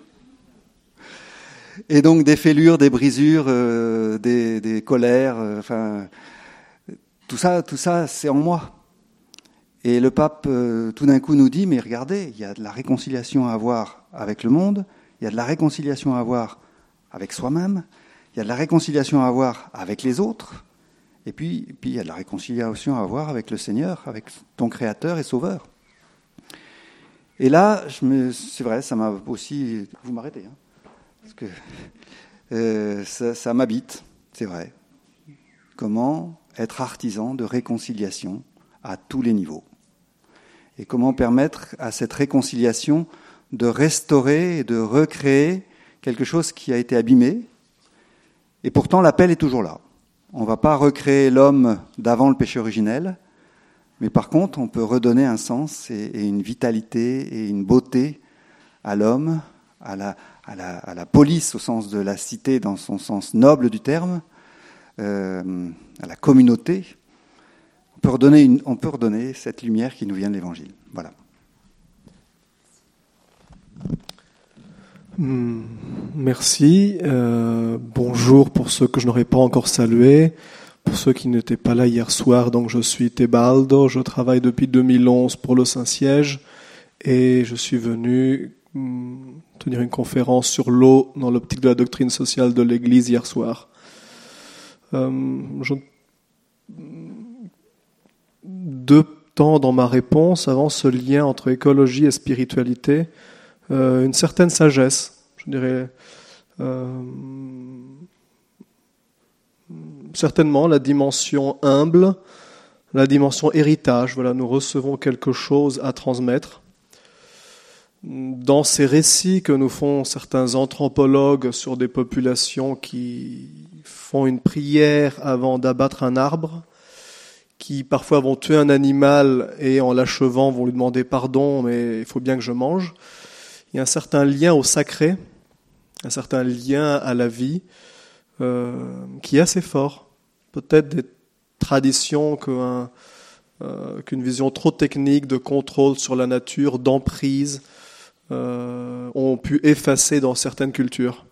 Et donc des fêlures, des brisures, euh, des, des colères, euh, enfin... Tout ça, tout ça, c'est en moi. Et le pape, euh, tout d'un coup, nous dit, mais regardez, il y a de la réconciliation à avoir avec le monde, il y a de la réconciliation à avoir avec soi-même, il y a de la réconciliation à avoir avec les autres, et puis, et puis il y a de la réconciliation à avoir avec le Seigneur, avec ton Créateur et Sauveur. Et là, je me, c'est vrai, ça m'a aussi... Vous m'arrêtez, hein, parce que euh, ça, ça m'habite, c'est vrai. Comment être artisan de réconciliation à tous les niveaux. Et comment permettre à cette réconciliation de restaurer et de recréer quelque chose qui a été abîmé. Et pourtant, l'appel est toujours là. On ne va pas recréer l'homme d'avant le péché originel, mais par contre, on peut redonner un sens et, et une vitalité et une beauté à l'homme, à la, à la, à la police au sens de la cité dans son sens noble du terme, Euh, à la communauté, on peut, redonner une, on peut redonner cette lumière qui nous vient de l'Évangile. Voilà. Mmh, merci. Euh, bonjour pour ceux que je n'aurais pas encore salués. Pour ceux qui n'étaient pas là hier soir, donc je suis Tebaldo, je travaille depuis deux mille onze pour le Saint-Siège et je suis venu mmh, tenir une conférence sur l'eau dans l'optique de la doctrine sociale de l'Église hier soir. Euh, je... Deux temps dans ma réponse avant ce lien entre écologie et spiritualité, euh, une certaine sagesse, je dirais, Euh, certainement la dimension humble, la dimension héritage. Voilà, nous recevons quelque chose à transmettre. Dans ces récits que nous font certains anthropologues sur des populations qui font une prière avant d'abattre un arbre, qui parfois vont tuer un animal et en l'achevant vont lui demander pardon, mais il faut bien que je mange. Il y a un certain lien au sacré, un certain lien à la vie euh, qui est assez fort. Peut-être des traditions qu'un, euh, qu'une vision trop technique de contrôle sur la nature, d'emprise, euh, ont pu effacer dans certaines cultures.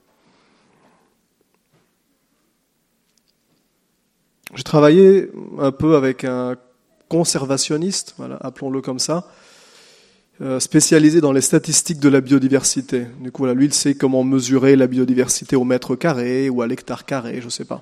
J'ai travaillé un peu avec un conservationniste, voilà, appelons-le comme ça, euh, spécialisé dans les statistiques de la biodiversité. Du coup, voilà, lui, il sait comment mesurer la biodiversité au mètre carré ou à l'hectare carré, je ne sais pas.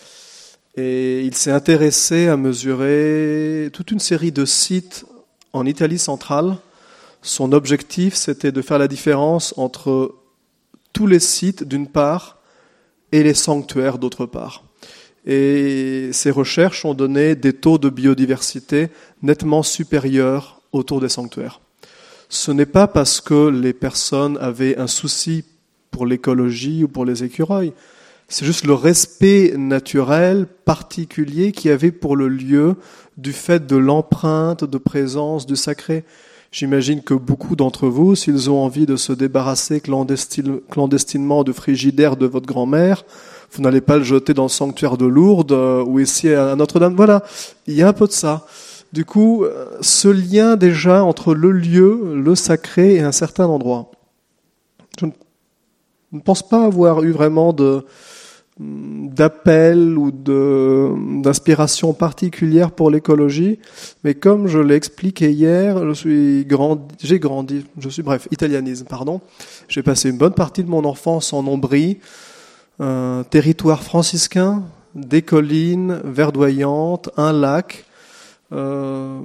Et il s'est intéressé à mesurer toute une série de sites en Italie centrale. Son objectif, c'était de faire la différence entre tous les sites, d'une part, et les sanctuaires, d'autre part. Et ces recherches ont donné des taux de biodiversité nettement supérieurs autour des sanctuaires. Ce n'est pas parce que les personnes avaient un souci pour l'écologie ou pour les écureuils, c'est juste le respect naturel particulier qu'il y avait pour le lieu du fait de l'empreinte de présence du sacré. J'imagine que beaucoup d'entre vous, s'ils ont envie de se débarrasser clandestine, clandestinement du frigidaire de votre grand-mère, vous n'allez pas le jeter dans le sanctuaire de Lourdes euh, ou ici à Notre-Dame. Voilà, il y a un peu de ça. Du coup, ce lien déjà entre le lieu, le sacré et un certain endroit. Je ne pense pas avoir eu vraiment de, d'appel ou de, d'inspiration particulière pour l'écologie, mais comme je l'ai expliqué hier, je suis grandi, j'ai grandi, je suis bref, italianisme, pardon. J'ai passé une bonne partie de mon enfance en Ombrie, un territoire franciscain, des collines verdoyantes, un lac, euh,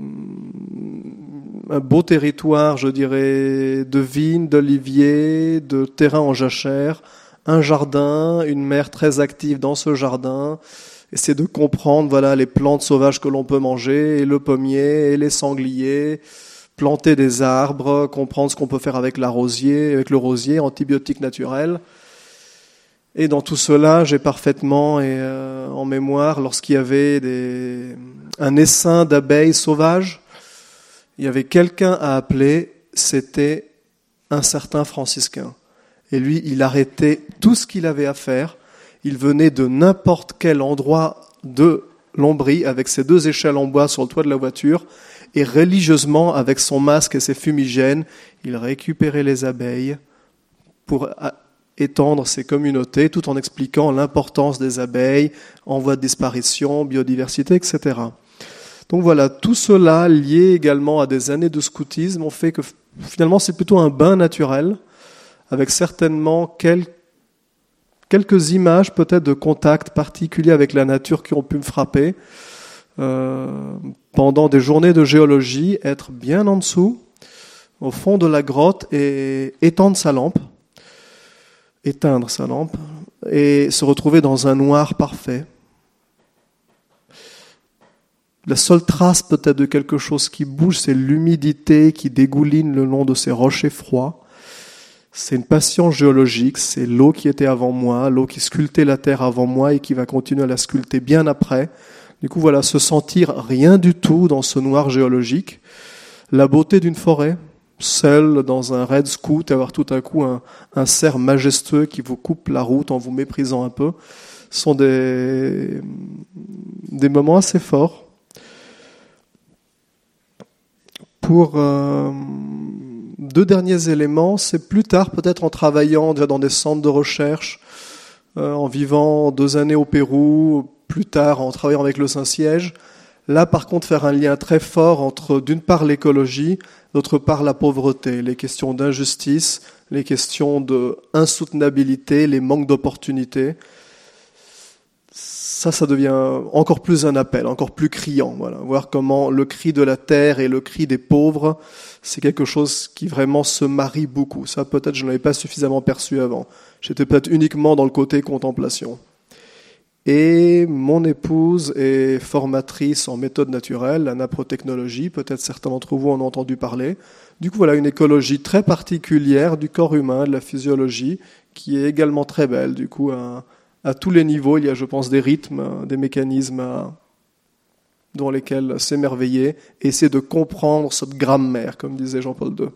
un beau territoire, je dirais, de vignes, d'oliviers, de terrains en jachère, un jardin, une mère très active dans ce jardin. Essayer de comprendre, voilà, les plantes sauvages que l'on peut manger, et le pommier, et les sangliers, planter des arbres, comprendre ce qu'on peut faire avec la rosier, avec le rosier, antibiotique naturel. Et dans tout cela, j'ai parfaitement et, euh, en mémoire, lorsqu'il y avait des, un essaim d'abeilles sauvages, il y avait quelqu'un à appeler, c'était un certain franciscain. Et lui, il arrêtait tout ce qu'il avait à faire. Il venait de n'importe quel endroit de l'Ombrie avec ses deux échelles en bois sur le toit de la voiture et religieusement, avec son masque et ses fumigènes, il récupérait les abeilles pour étendre ses communautés tout en expliquant l'importance des abeilles, en voie de disparition, biodiversité, et cetera. Donc voilà, tout cela lié également à des années de scoutisme ont fait que finalement c'est plutôt un bain naturel avec certainement quelques, quelques images peut-être de contact particulier avec la nature qui ont pu me frapper. Euh, pendant des journées de géologie, être bien en dessous, au fond de la grotte et étendre sa lampe, éteindre sa lampe et se retrouver dans un noir parfait. La seule trace peut-être de quelque chose qui bouge, c'est l'humidité qui dégouline le long de ces rochers froids. C'est une passion géologique, c'est l'eau qui était avant moi, l'eau qui sculptait la terre avant moi et qui va continuer à la sculpter bien après. Du coup, voilà, se sentir rien du tout dans ce noir géologique. La beauté d'une forêt, seul dans un raid scout, avoir tout à coup un, un cerf majestueux qui vous coupe la route en vous méprisant un peu, sont des, des moments assez forts. Pour euh, deux derniers éléments, c'est plus tard, peut-être en travaillant déjà dans des centres de recherche, euh, en vivant deux années au Pérou, plus tard en travaillant avec le Saint-Siège. Là, par contre, faire un lien très fort entre, d'une part, l'écologie, d'autre part, la pauvreté, les questions d'injustice, les questions d'insoutenabilité, les manques d'opportunités. ça, ça devient encore plus un appel, encore plus criant. Voilà, voir comment le cri de la terre et le cri des pauvres, c'est quelque chose qui vraiment se marie beaucoup. Ça, peut-être, je ne l'avais pas suffisamment perçu avant. J'étais peut-être uniquement dans le côté contemplation. Et mon épouse est formatrice en méthode naturelle, la naprotechnologie. Peut-être certains d'entre vous en ont entendu parler. Du coup, voilà une écologie très particulière du corps humain, de la physiologie, qui est également très belle. Du coup, à, à tous les niveaux, il y a, je pense, des rythmes, des mécanismes à, dans lesquels s'émerveiller, et essayer de comprendre cette grammaire, comme disait Jean-Paul deux.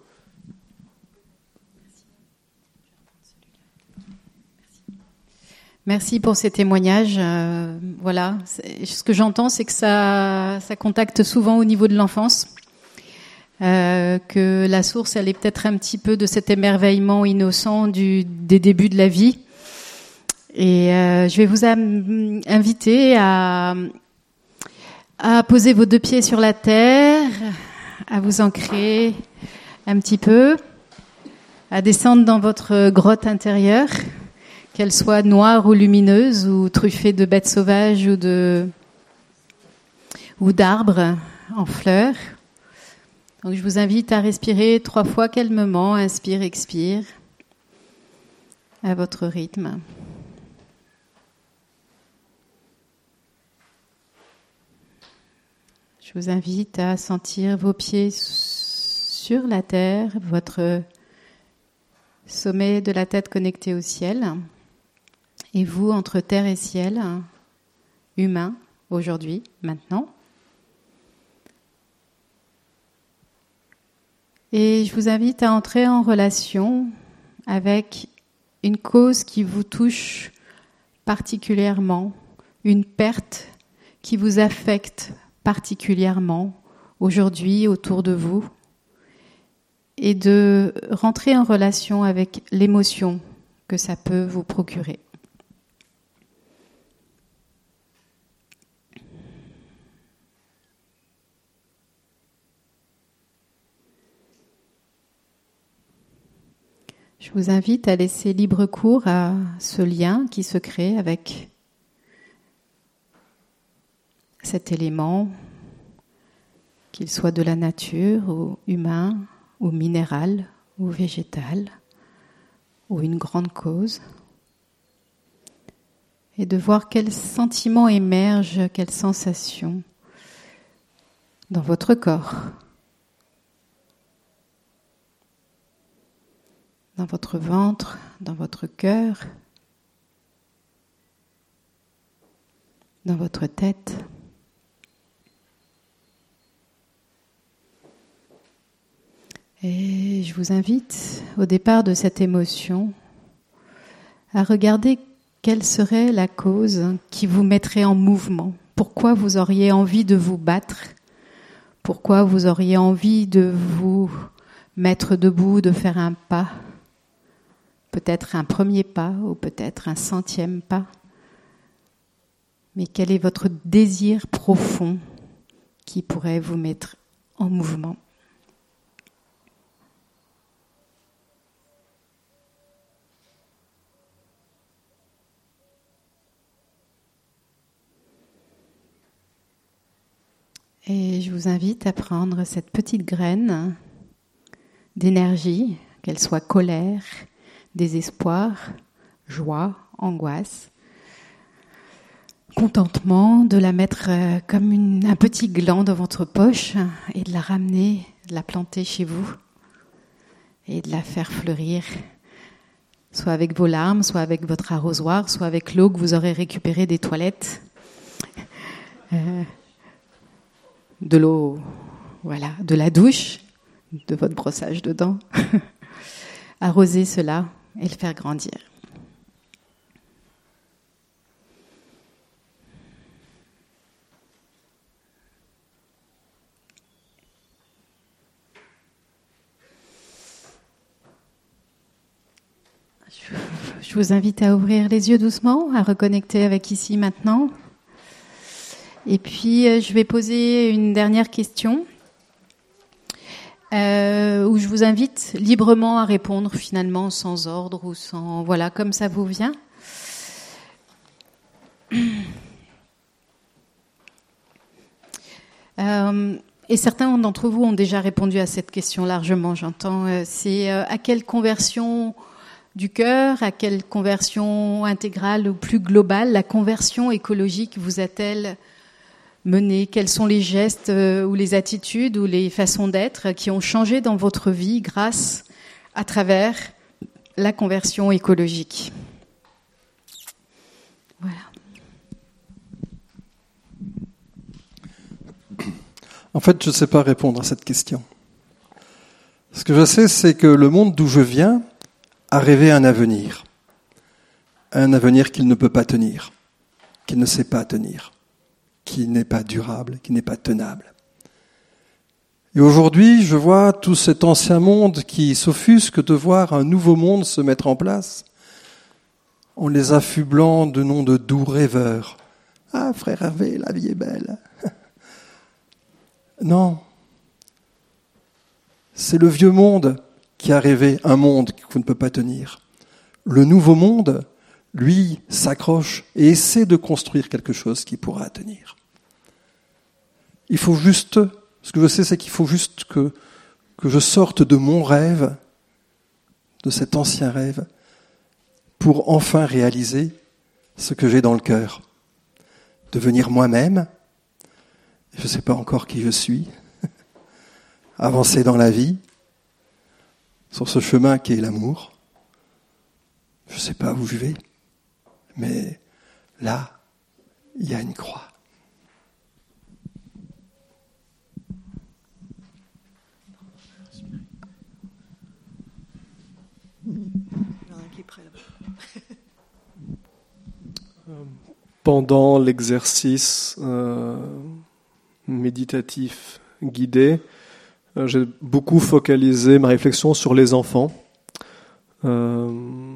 Merci pour ces témoignages. Euh, voilà, ce que j'entends, c'est que ça, ça contacte souvent au niveau de l'enfance, euh, que la source, elle est peut-être un petit peu de cet émerveillement innocent du, des débuts de la vie. Et euh, je vais vous am- inviter à, à poser vos deux pieds sur la terre, à vous ancrer un petit peu, à descendre dans votre grotte intérieure, qu'elle soit noire ou lumineuse, ou truffée de bêtes sauvages ou de ou d'arbres en fleurs. Donc je vous invite à respirer trois fois calmement, inspire, expire, à votre rythme. Je vous invite à sentir vos pieds sur la terre, votre sommet de la tête connecté au ciel. Et vous, entre terre et ciel, humain, aujourd'hui, maintenant. Et je vous invite à entrer en relation avec une cause qui vous touche particulièrement, une perte qui vous affecte particulièrement aujourd'hui autour de vous, et de rentrer en relation avec l'émotion que ça peut vous procurer. Je vous invite à laisser libre cours à ce lien qui se crée avec cet élément, qu'il soit de la nature ou humain, ou minéral, ou végétal, ou une grande cause, et de voir quels sentiments émergent, quelles sensations dans votre corps, dans votre ventre, dans votre cœur, dans votre tête. Et je vous invite, au départ de cette émotion, à regarder quelle serait la cause qui vous mettrait en mouvement. Pourquoi vous auriez envie de vous battre? Pourquoi vous auriez envie de vous mettre debout, de faire un pas? Peut-être un premier pas ou peut-être un centième pas. Mais quel est votre désir profond qui pourrait vous mettre en mouvement? Et je vous invite à prendre cette petite graine d'énergie, qu'elle soit colère, désespoir, joie, angoisse, contentement, de la mettre comme une, un petit gland dans votre poche et de la ramener, de la planter chez vous et de la faire fleurir, soit avec vos larmes, soit avec votre arrosoir, soit avec l'eau que vous aurez récupérée des toilettes. Euh, de l'eau, voilà, de la douche, de votre brossage de dents. Arroser cela et le faire grandir. Je vous invite à ouvrir les yeux doucement, à reconnecter avec ici maintenant. Et puis, je vais poser une dernière question euh, où je vous invite librement à répondre finalement sans ordre ou sans... Voilà, comme ça vous vient. Euh, et certains d'entre vous ont déjà répondu à cette question largement, j'entends. Euh, c'est euh, à quelle conversion du cœur, à quelle conversion intégrale ou plus globale la conversion écologique vous a-t-elle mené? Quels sont les gestes euh, ou les attitudes ou les façons d'être qui ont changé dans votre vie grâce à travers la conversion écologique? Voilà. En fait, je ne sais pas répondre à cette question. Ce que je sais, c'est que le monde d'où je viens a rêvé un avenir. Un avenir qu'il ne peut pas tenir, qu'il ne sait pas tenir, qui n'est pas durable, qui n'est pas tenable. Et aujourd'hui, je vois tout cet ancien monde qui s'offusque de voir un nouveau monde se mettre en place, en les affublant de noms de doux rêveurs. « Ah, frère Hervé, la vie est belle !» Non, c'est le vieux monde qui a rêvé un monde qu'on ne peut pas tenir. Le nouveau monde, lui, s'accroche et essaie de construire quelque chose qui pourra tenir. Il faut juste, ce que je sais, c'est qu'il faut juste que, que je sorte de mon rêve, de cet ancien rêve, pour enfin réaliser ce que j'ai dans le cœur. Devenir moi-même, je ne sais pas encore qui je suis, avancer dans la vie, sur ce chemin qui est l'amour. Je ne sais pas où je vais, mais là, il y a une croix. Pendant l'exercice euh, méditatif guidé, euh, j'ai beaucoup focalisé ma réflexion sur les enfants. Euh,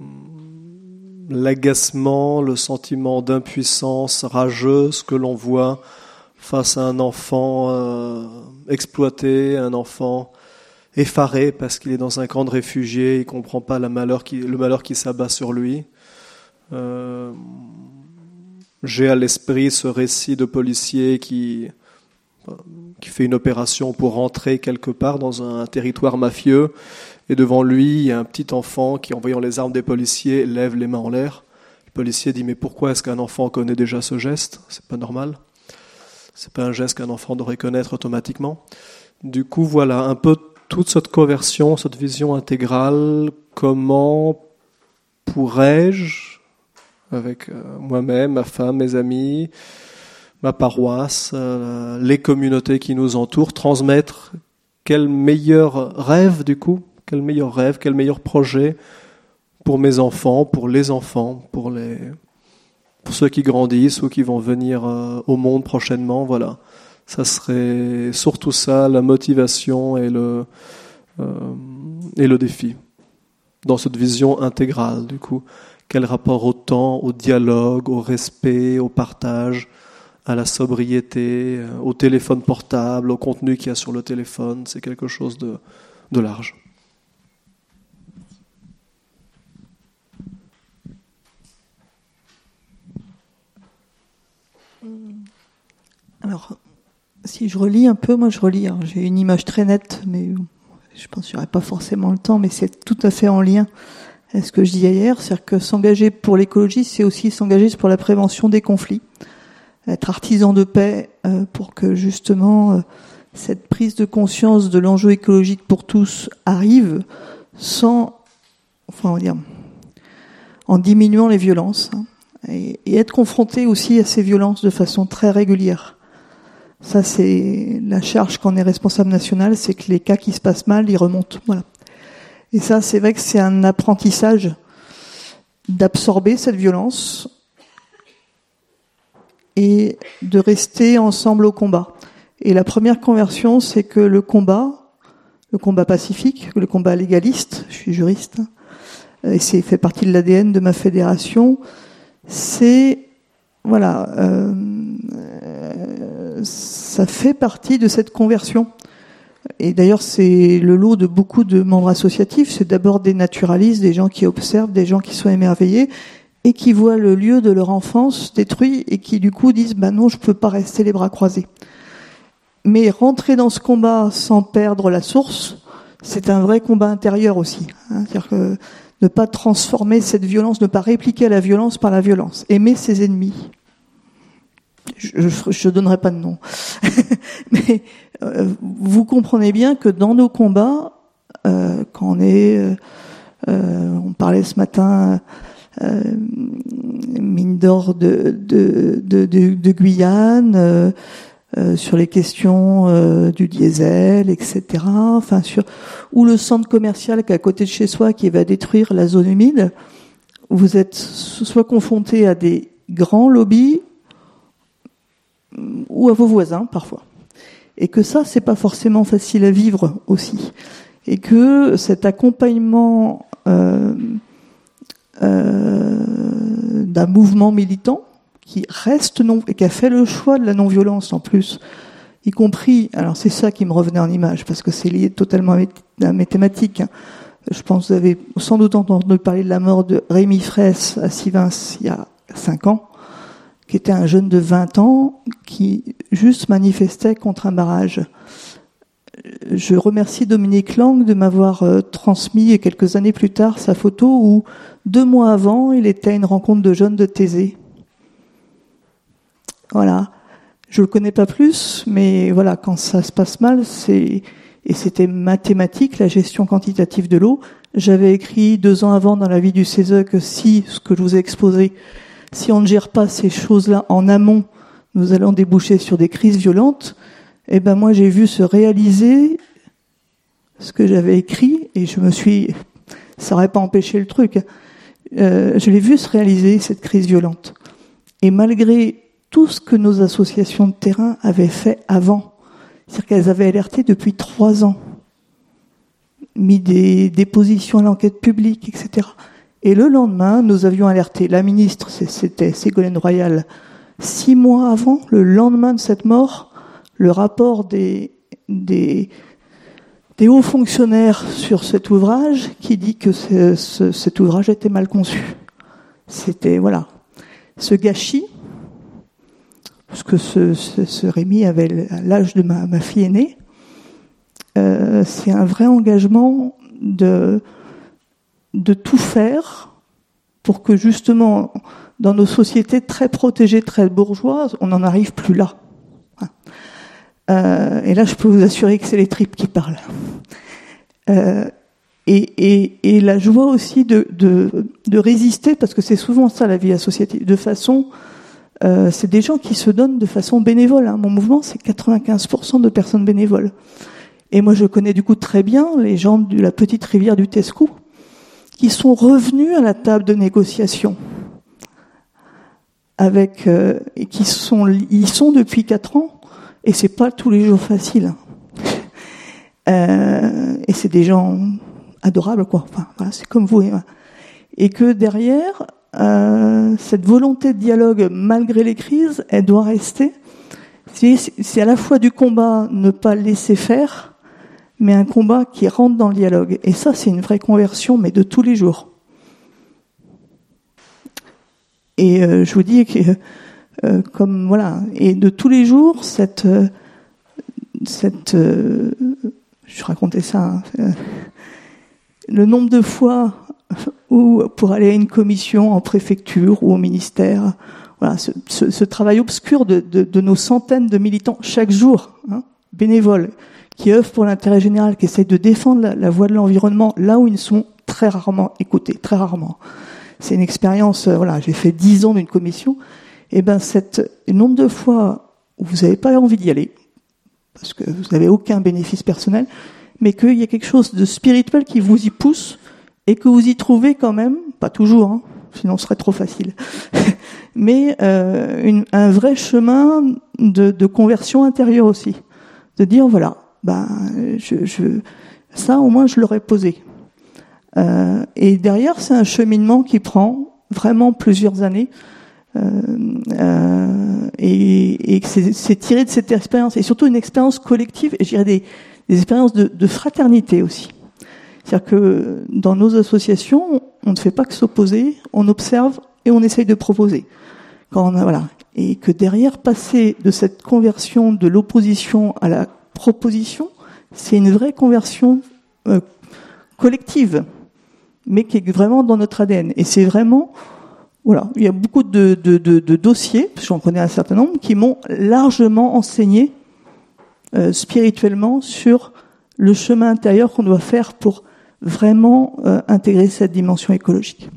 l'agacement, le sentiment d'impuissance rageuse que l'on voit face à un enfant euh, exploité, un enfant effaré parce qu'il est dans un camp de réfugiés, il ne comprend pas la malheur qui, le malheur qui s'abat sur lui. Euh, j'ai à l'esprit ce récit de policier qui, qui fait une opération pour rentrer quelque part dans un territoire mafieux, et devant lui, il y a un petit enfant qui, en voyant les armes des policiers, lève les mains en l'air. Le policier dit « Mais pourquoi est-ce qu'un enfant connaît déjà ce geste ? C'est pas normal. C'est pas un geste qu'un enfant devrait connaître automatiquement. » Du coup, voilà, un peu toute cette conversion, cette vision intégrale. Comment pourrais-je, avec moi-même, ma femme, mes amis, ma paroisse, euh, les communautés qui nous entourent, transmettre quel meilleur rêve du coup, quel meilleur rêve, quel meilleur projet pour mes enfants, pour les enfants, pour les, pour ceux qui grandissent ou qui vont venir euh, au monde prochainement, voilà. Ça serait surtout ça, la motivation et le, euh, et le défi. Dans cette vision intégrale, du coup. Quel rapport au temps, au dialogue, au respect, au partage, à la sobriété, au téléphone portable, au contenu qu'il y a sur le téléphone. C'est quelque chose de, de large. Alors, si je relis un peu, moi je relis, hein, j'ai une image très nette, mais je pense qu'il n'y aurait pas forcément le temps, mais c'est tout à fait en lien avec ce que je disais hier, c'est-à-dire que s'engager pour l'écologie, c'est aussi s'engager pour la prévention des conflits, être artisan de paix euh, pour que justement euh, cette prise de conscience de l'enjeu écologique pour tous arrive sans, enfin on va dire, en diminuant les violences, hein, et, et être confronté aussi à ces violences de façon très régulière. Ça, c'est la charge qu'en est responsable national, c'est que les cas qui se passent mal, ils remontent. Voilà. Et ça, c'est vrai que c'est un apprentissage d'absorber cette violence et de rester ensemble au combat. Et la première conversion, c'est que le combat, le combat pacifique, le combat légaliste, je suis juriste, et c'est fait partie de l'A D N de ma fédération, c'est, voilà, euh, ça fait partie de cette conversion. Et d'ailleurs, c'est le lot de beaucoup de membres associatifs. C'est d'abord des naturalistes, des gens qui observent, des gens qui sont émerveillés et qui voient le lieu de leur enfance détruit et qui, du coup, disent « bah non, je peux pas rester les bras croisés ». mais rentrer dans ce combat sans perdre la source, c'est un vrai combat intérieur aussi. Hein, c'est-à-dire que ne pas transformer cette violence, ne pas répliquer la violence par la violence. Aimer ses ennemis. Je ne donnerai pas de nom. Mais euh, vous comprenez bien que dans nos combats, euh, quand on est... Euh, euh, on parlait ce matin... Euh, mine d'or de, de, de, de, de Guyane, euh, euh, sur les questions euh, du diesel, et cetera. Enfin, sur ou le centre commercial qui est à côté de chez soi qui va détruire la zone humide. Vous êtes soit confronté à des grands lobbies ou à vos voisins parfois, et que ça c'est pas forcément facile à vivre aussi, et que cet accompagnement euh, Euh, d'un mouvement militant qui reste non et qui a fait le choix de la non-violence en plus, y compris, alors c'est ça qui me revenait en image parce que c'est lié totalement à mes, à mes thématiques. Je pense que vous avez sans doute entendu parler de la mort de Rémi Fraisse à Sivins il y a cinq ans, qui était un jeune de vingt ans qui juste manifestait contre un barrage. Je remercie Dominique Lang de m'avoir euh, transmis quelques années plus tard sa photo où deux mois avant, il était à une rencontre de jeunes de Thésée. Voilà. Je le connais pas plus, mais voilà, quand ça se passe mal, c'est, et c'était mathématique, la gestion quantitative de l'eau. J'avais écrit deux ans avant dans la vie du C E S E que si, ce que je vous ai exposé, si on ne gère pas ces choses-là en amont, nous allons déboucher sur des crises violentes. Eh ben moi j'ai vu se réaliser ce que j'avais écrit et je me suis, ça aurait pas empêché le truc. Euh, je l'ai vu se réaliser cette crise violente. Et malgré tout ce que nos associations de terrain avaient fait avant, c'est-à-dire qu'elles avaient alerté depuis trois ans, mis des dépositions à l'enquête publique, et cetera. Et le lendemain, nous avions alerté la ministre, c'était Ségolène Royal, six mois avant, le lendemain de cette mort. Le rapport des, des, des hauts fonctionnaires sur cet ouvrage qui dit que ce, ce, cet ouvrage était mal conçu. C'était, voilà, ce gâchis, parce que ce, ce, ce Rémi avait l'âge de ma, ma fille aînée, euh, c'est un vrai engagement de, de tout faire pour que justement, dans nos sociétés très protégées, très bourgeoises, on n'en arrive plus là. Euh, et là, je peux vous assurer que c'est les tripes qui parlent. Euh, et, et, et la joie aussi de, de, de résister, parce que c'est souvent ça la vie associative, de façon, euh, c'est des gens qui se donnent de façon bénévole. Hein. Mon mouvement, c'est quatre-vingt-quinze pour cent de personnes bénévoles. Et moi, je connais du coup très bien les gens de la petite rivière du Tescou, qui sont revenus à la table de négociation, avec, euh, et qui sont, ils sont depuis quatre ans. Et c'est pas tous les jours facile. Euh, et c'est des gens adorables, quoi. Enfin, voilà, c'est comme vous. Et, et que derrière, euh, cette volonté de dialogue, malgré les crises, elle doit rester. C'est, c'est à la fois du combat, ne pas laisser faire, mais un combat qui rentre dans le dialogue. Et ça, c'est une vraie conversion, mais de tous les jours. Et euh, je vous dis que Euh, comme voilà, et de tous les jours, cette, euh, cette, euh, je racontais ça, hein, euh, le nombre de fois où pour aller à une commission en préfecture ou au ministère, voilà, ce, ce, ce travail obscur de, de, de nos centaines de militants chaque jour, hein, bénévoles, qui œuvrent pour l'intérêt général, qui essayent de défendre la, la voie de l'environnement là où ils sont très rarement écoutés, très rarement. C'est une expérience, euh, voilà, j'ai fait dix ans d'une commission. Et ben, cette nombre de fois où vous n'avez pas envie d'y aller, parce que vous n'avez aucun bénéfice personnel, mais qu'il y a quelque chose de spirituel qui vous y pousse et que vous y trouvez quand même, pas toujours, hein, sinon ce serait trop facile, mais euh, une, un vrai chemin de, de conversion intérieure aussi, de dire voilà, ben, je, je, ça au moins je l'aurais posé. Euh, et derrière, c'est un cheminement qui prend vraiment plusieurs années. Euh, euh, et, et c'est, c'est tiré de cette expérience, et surtout une expérience collective, et je dirais des, des expériences de, de fraternité aussi. C'est-à-dire que dans nos associations, on ne fait pas que s'opposer, on observe et on essaye de proposer. Quand on a, voilà. Et que derrière, passer de cette conversion de l'opposition à la proposition, c'est une vraie conversion euh, collective, mais qui est vraiment dans notre A D N. Et c'est vraiment, voilà, il y a beaucoup de, de, de, de dossiers, parce que j'en connais un certain nombre, qui m'ont largement enseigné euh, spirituellement sur le chemin intérieur qu'on doit faire pour vraiment euh, intégrer cette dimension écologique.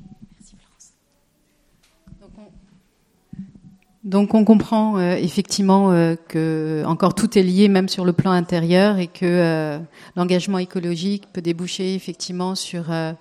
Donc on comprend euh, effectivement euh, que encore tout est lié, même sur le plan intérieur, et que euh, l'engagement écologique peut déboucher effectivement sur euh,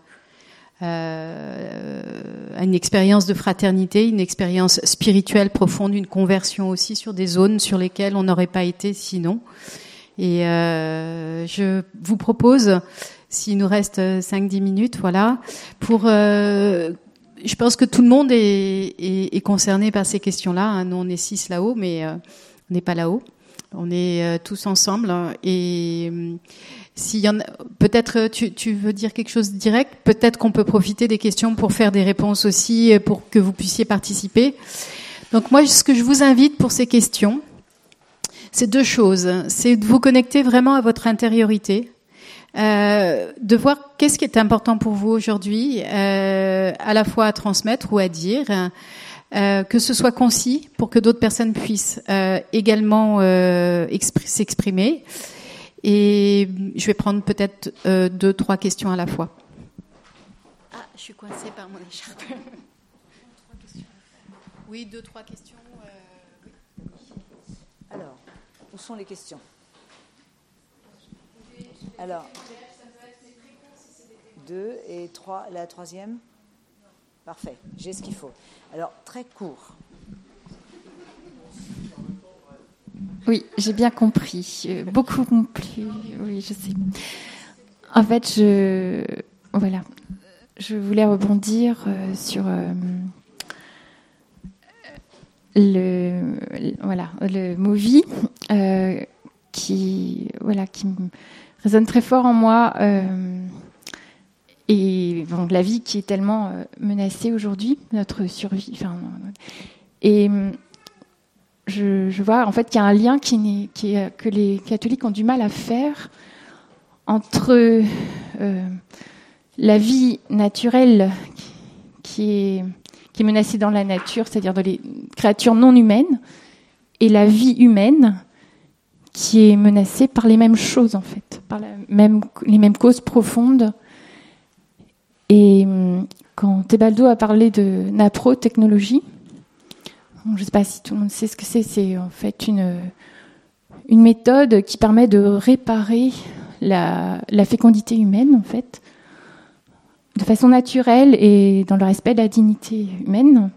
euh, une expérience de fraternité, une expérience spirituelle profonde, une conversion aussi sur des zones sur lesquelles on n'aurait pas été sinon. Et euh, je vous propose, s'il nous reste cinq dix minutes, voilà, pour euh, je pense que tout le monde est, est, est concerné par ces questions-là. Hein. Nous, on est six là-haut, mais euh, on n'est pas là-haut. On est euh, tous ensemble. Hein. Et euh, s'il y en a, peut-être tu, tu veux dire quelque chose de direct. Peut-être qu'on peut profiter des questions pour faire des réponses aussi, pour que vous puissiez participer. Donc moi, ce que je vous invite pour ces questions, c'est deux choses. C'est de vous connecter vraiment à votre intériorité. Euh, de voir qu'est-ce qui est important pour vous aujourd'hui, euh, à la fois à transmettre ou à dire, euh, que ce soit concis pour que d'autres personnes puissent euh, également euh, expr- s'exprimer. Et je vais prendre peut-être euh, deux, trois questions à la fois. Ah, je suis coincée par mon écharpe. Oui, deux, trois questions. Euh, oui. Alors, où sont les questions ? Alors, deux et trois, la troisième ? Parfait, j'ai ce qu'il faut. Alors, très court. Oui, j'ai bien compris. Beaucoup plus, oui, je sais. En fait, je, voilà, je voulais rebondir sur le, voilà, le mot vie, euh, qui, voilà, qui me résonne très fort en moi, euh, et bon, la vie qui est tellement euh, menacée aujourd'hui, notre survie. Enfin, et je, je vois en fait qu'il y a un lien qui n'est, qui est, que les catholiques ont du mal à faire entre euh, la vie naturelle qui est, qui est menacée dans la nature, c'est-à-dire dans les créatures non humaines, et la vie humaine qui est menacée par les mêmes choses, en fait, par la même, les mêmes causes profondes. Et quand Tebaldo a parlé de naprotechnologie, je ne sais pas si tout le monde sait ce que c'est, c'est en fait une, une méthode qui permet de réparer la, la fécondité humaine, en fait, de façon naturelle et dans le respect de la dignité humaine.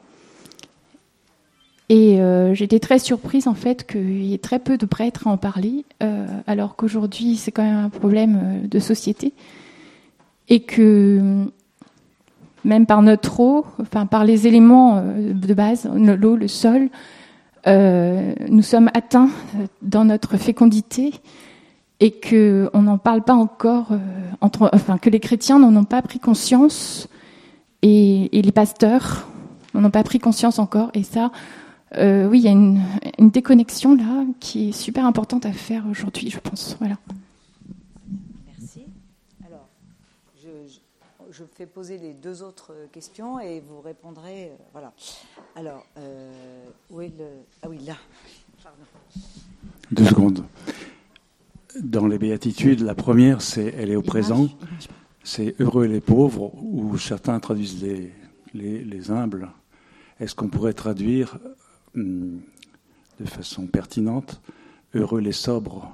Et euh, j'étais très surprise en fait qu'il y ait très peu de prêtres à en parler, euh, alors qu'aujourd'hui c'est quand même un problème de société, et que même par notre eau, enfin par les éléments de base, l'eau, le sol, euh, nous sommes atteints dans notre fécondité, et que on n'en parle pas encore, euh, entre, enfin que les chrétiens n'en ont pas pris conscience, et, et les pasteurs n'en ont pas pris conscience encore, et ça. Euh, oui, il y a une, une déconnexion là qui est super importante à faire aujourd'hui, je pense. Voilà. Merci. Alors, je, je, je fais poser les deux autres questions et vous répondrez. Euh, voilà. Alors, euh, où est le. Ah oui, là. Pardon. Deux secondes. Dans les béatitudes, la première, c'est elle est au présent. C'est heureux les pauvres, ou certains traduisent les, les, les humbles. Est-ce qu'on pourrait traduire de façon pertinente, heureux les sobres?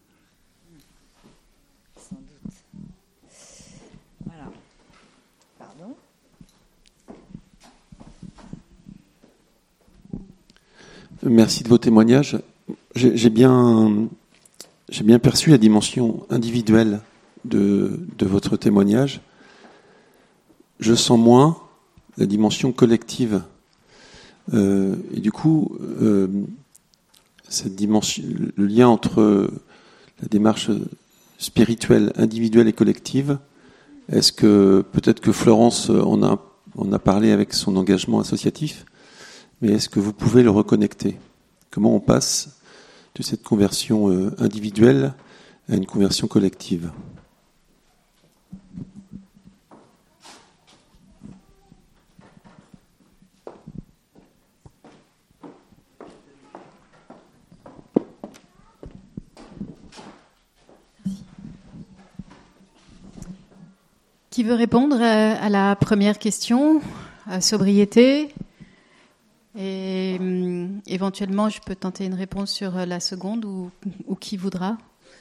Sans doute. Voilà. Pardon. Merci de vos témoignages. J'ai, j'ai bien, j'ai bien perçu la dimension individuelle de, de votre témoignage. Je sens moins la dimension collective. Euh, et du coup, euh, cette dimension, le lien entre la démarche spirituelle, individuelle et collective, est-ce que peut-être que Florence en a, en a parlé avec son engagement associatif, mais est-ce que vous pouvez le reconnecter? Comment on passe de cette conversion euh, individuelle à une conversion collective? Qui veut répondre à la première question, à sobriété? Et euh, éventuellement, je peux tenter une réponse sur la seconde, ou, ou qui voudra?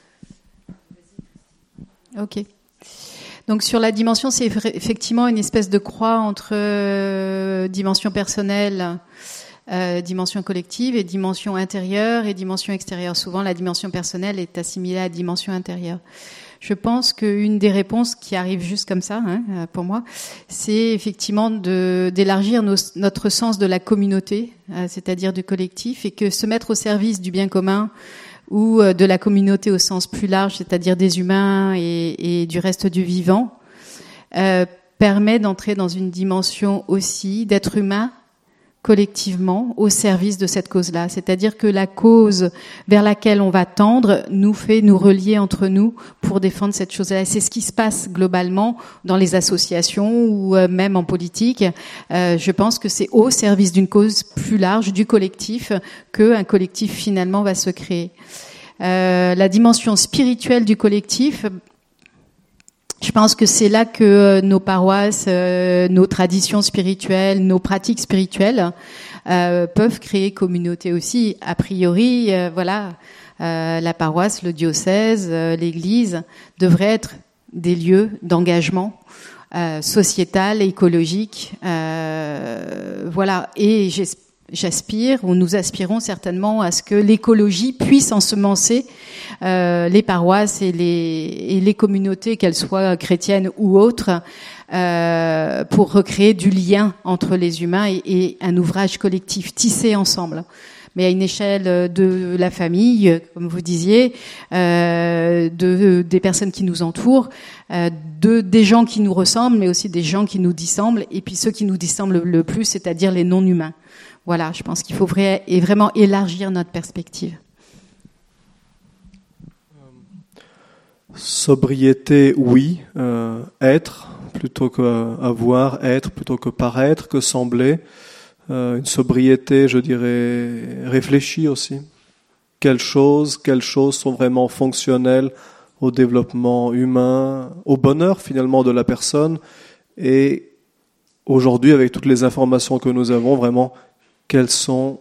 Ok. Donc sur la dimension, c'est effectivement une espèce de croix entre euh, dimension personnelle, euh, dimension collective, et dimension intérieure et dimension extérieure. Souvent, la dimension personnelle est assimilée à la dimension intérieure. Je pense qu'une des réponses qui arrive juste comme ça, hein, pour moi, c'est effectivement de, d'élargir nos, notre sens de la communauté, euh, c'est-à-dire du collectif, et que se mettre au service du bien commun ou euh, de la communauté au sens plus large, c'est-à-dire des humains et, et du reste du vivant, euh, permet d'entrer dans une dimension aussi d'être humain collectivement au service de cette cause-là. C'est-à-dire que la cause vers laquelle on va tendre nous fait nous relier entre nous pour défendre cette chose-là. Et c'est ce qui se passe globalement dans les associations ou euh, même en politique. Euh, je pense que c'est au service d'une cause plus large, du collectif, qu'un collectif finalement va se créer. Euh, la dimension spirituelle du collectif, je pense que c'est là que nos paroisses, euh, nos traditions spirituelles, nos pratiques spirituelles euh, peuvent créer communauté aussi. A priori, euh, voilà, euh, la paroisse, le diocèse, euh, l'Église devraient être des lieux d'engagement euh, sociétal, écologique, euh, voilà. Et j'espère. J'aspire, ou nous aspirons certainement à ce que l'écologie puisse ensemencer euh, les paroisses et les, et les communautés, qu'elles soient chrétiennes ou autres, euh, pour recréer du lien entre les humains et, et un ouvrage collectif tissé ensemble. Mais à une échelle de la famille, comme vous disiez, euh, de, des personnes qui nous entourent, euh, de, des gens qui nous ressemblent, mais aussi des gens qui nous dissemblent, et puis ceux qui nous dissemblent le plus, c'est-à-dire les non-humains. Voilà, je pense qu'il faut vrai, et vraiment élargir notre perspective. Sobriété, oui. Euh, être, plutôt qu'avoir, être, plutôt que paraître, que sembler. Euh, une sobriété, je dirais, réfléchie aussi. Quelles choses, quelles choses sont vraiment fonctionnelles au développement humain, au bonheur finalement de la personne. Et aujourd'hui, avec toutes les informations que nous avons, vraiment, quels sont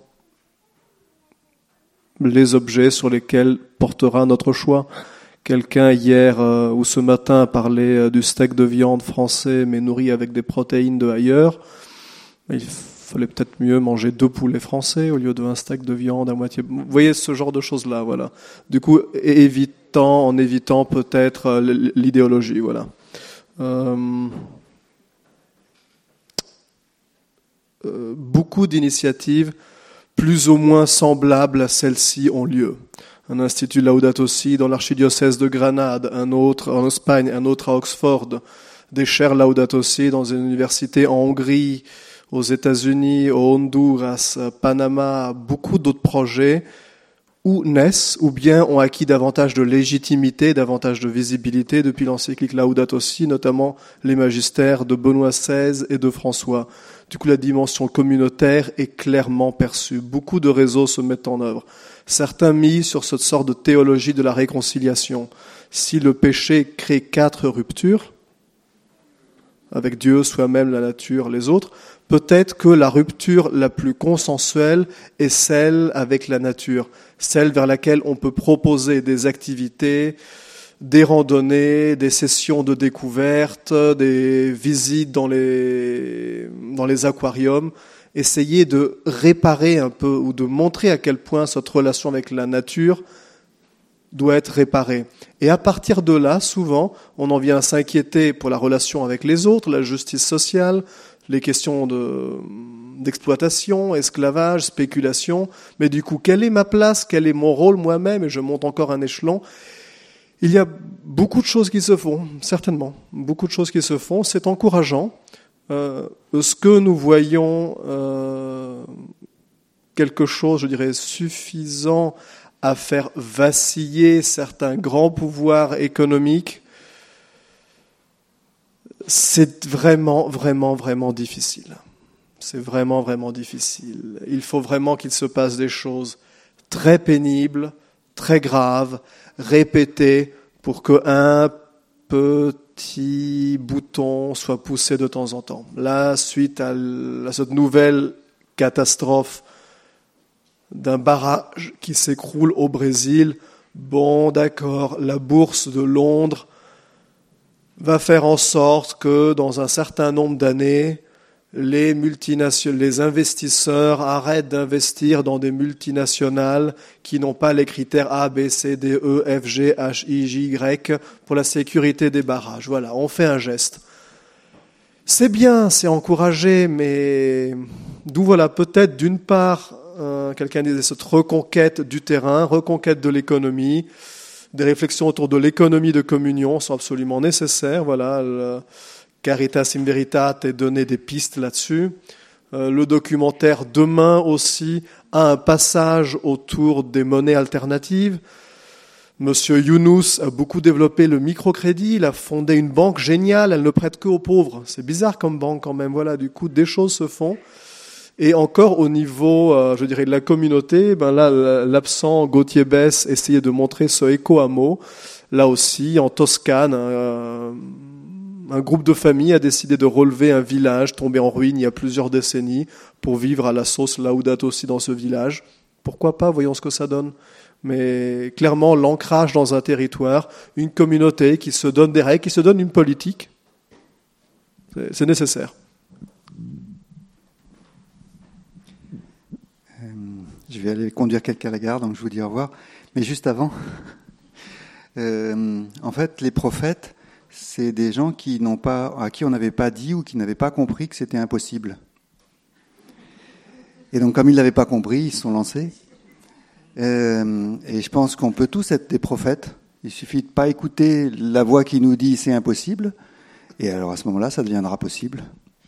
les objets sur lesquels portera notre choix. Quelqu'un hier euh, ou ce matin a parlé euh, du steak de viande français mais nourri avec des protéines de ailleurs. Il fallait peut-être mieux manger deux poulets français au lieu d'un steak de viande à moitié. Vous voyez ce genre de choses-là, voilà. Du coup, évitant, en évitant peut-être euh, l'idéologie, voilà. Euh... Euh, beaucoup d'initiatives plus ou moins semblables à celle-ci ont lieu. Un institut Laudato Si dans l'archidiocèse de Grenade, un autre en Espagne, un autre à Oxford, des chaires Laudato Si dans une université en Hongrie, aux États-Unis, au Honduras, Panama, beaucoup d'autres projets où naissent ou bien ont acquis davantage de légitimité, davantage de visibilité depuis l'encyclique Laudato Si, notamment les magistères de Benoît seize et de François. Du coup, la dimension communautaire est clairement perçue. Beaucoup de réseaux se mettent en œuvre. Certains misent sur cette sorte de théologie de la réconciliation. Si le péché crée quatre ruptures, avec Dieu, soi-même, la nature, les autres, peut-être que la rupture la plus consensuelle est celle avec la nature, celle vers laquelle on peut proposer des activités, des randonnées, des sessions de découverte, des visites dans les, dans les aquariums, essayer de réparer un peu ou de montrer à quel point cette relation avec la nature doit être réparée. Et à partir de là, souvent, on en vient à s'inquiéter pour la relation avec les autres, la justice sociale, les questions de, d'exploitation, esclavage, spéculation. Mais du coup, quelle est ma place, quel est mon rôle moi-même? Et je monte encore un échelon. Il y a beaucoup de choses qui se font, certainement. Beaucoup de choses qui se font. C'est encourageant. Euh, ce que nous voyons euh, quelque chose, je dirais, suffisant à faire vaciller certains grands pouvoirs économiques, c'est vraiment, vraiment, vraiment difficile. C'est vraiment, vraiment difficile. Il faut vraiment qu'il se passe des choses très pénibles, très graves, répétées, pour qu'un petit bouton soit poussé de temps en temps. Là, suite à, à cette nouvelle catastrophe d'un barrage qui s'écroule au Brésil, bon, d'accord, la bourse de Londres va faire en sorte que dans un certain nombre d'années, les multinationales, les investisseurs arrêtent d'investir dans des multinationales qui n'ont pas les critères A, B, C, D, E, F, G, H, I, J, Y pour la sécurité des barrages. Voilà, on fait un geste. C'est bien, c'est encouragé, mais d'où voilà peut-être d'une part, euh, quelqu'un disait cette reconquête du terrain, reconquête de l'économie, des réflexions autour de l'économie de communion sont absolument nécessaires. Voilà. Le, Caritas in Veritate donné des pistes là-dessus. Euh, le documentaire Demain aussi a un passage autour des monnaies alternatives. Monsieur Younous a beaucoup développé le microcrédit, il a fondé une banque géniale, elle ne prête que aux pauvres. C'est bizarre comme banque quand même. Voilà, du coup, des choses se font. Et encore au niveau, euh, je dirais, de la communauté, ben là, l'absent Gauthier Besse essayait de montrer ce écho à mots. Là aussi, en Toscane, euh, un groupe de familles a décidé de relever un village tombé en ruine il y a plusieurs décennies pour vivre à la sauce Laudato Si dans ce village. Pourquoi pas, voyons ce que ça donne. Mais clairement, l'ancrage dans un territoire, une communauté qui se donne des règles, qui se donne une politique, c'est, c'est nécessaire. Euh, je vais aller conduire quelqu'un à la gare, donc je vous dis au revoir. Mais juste avant, euh, en fait, les prophètes, c'est des gens qui n'ont pas, à qui on n'avait pas dit ou qui n'avaient pas compris que c'était impossible. Et donc, comme ils ne l'avaient pas compris, ils se sont lancés. Euh, et je pense qu'on peut tous être des prophètes. Il suffit de ne pas écouter la voix qui nous dit c'est impossible. Et alors, à ce moment-là, ça deviendra possible.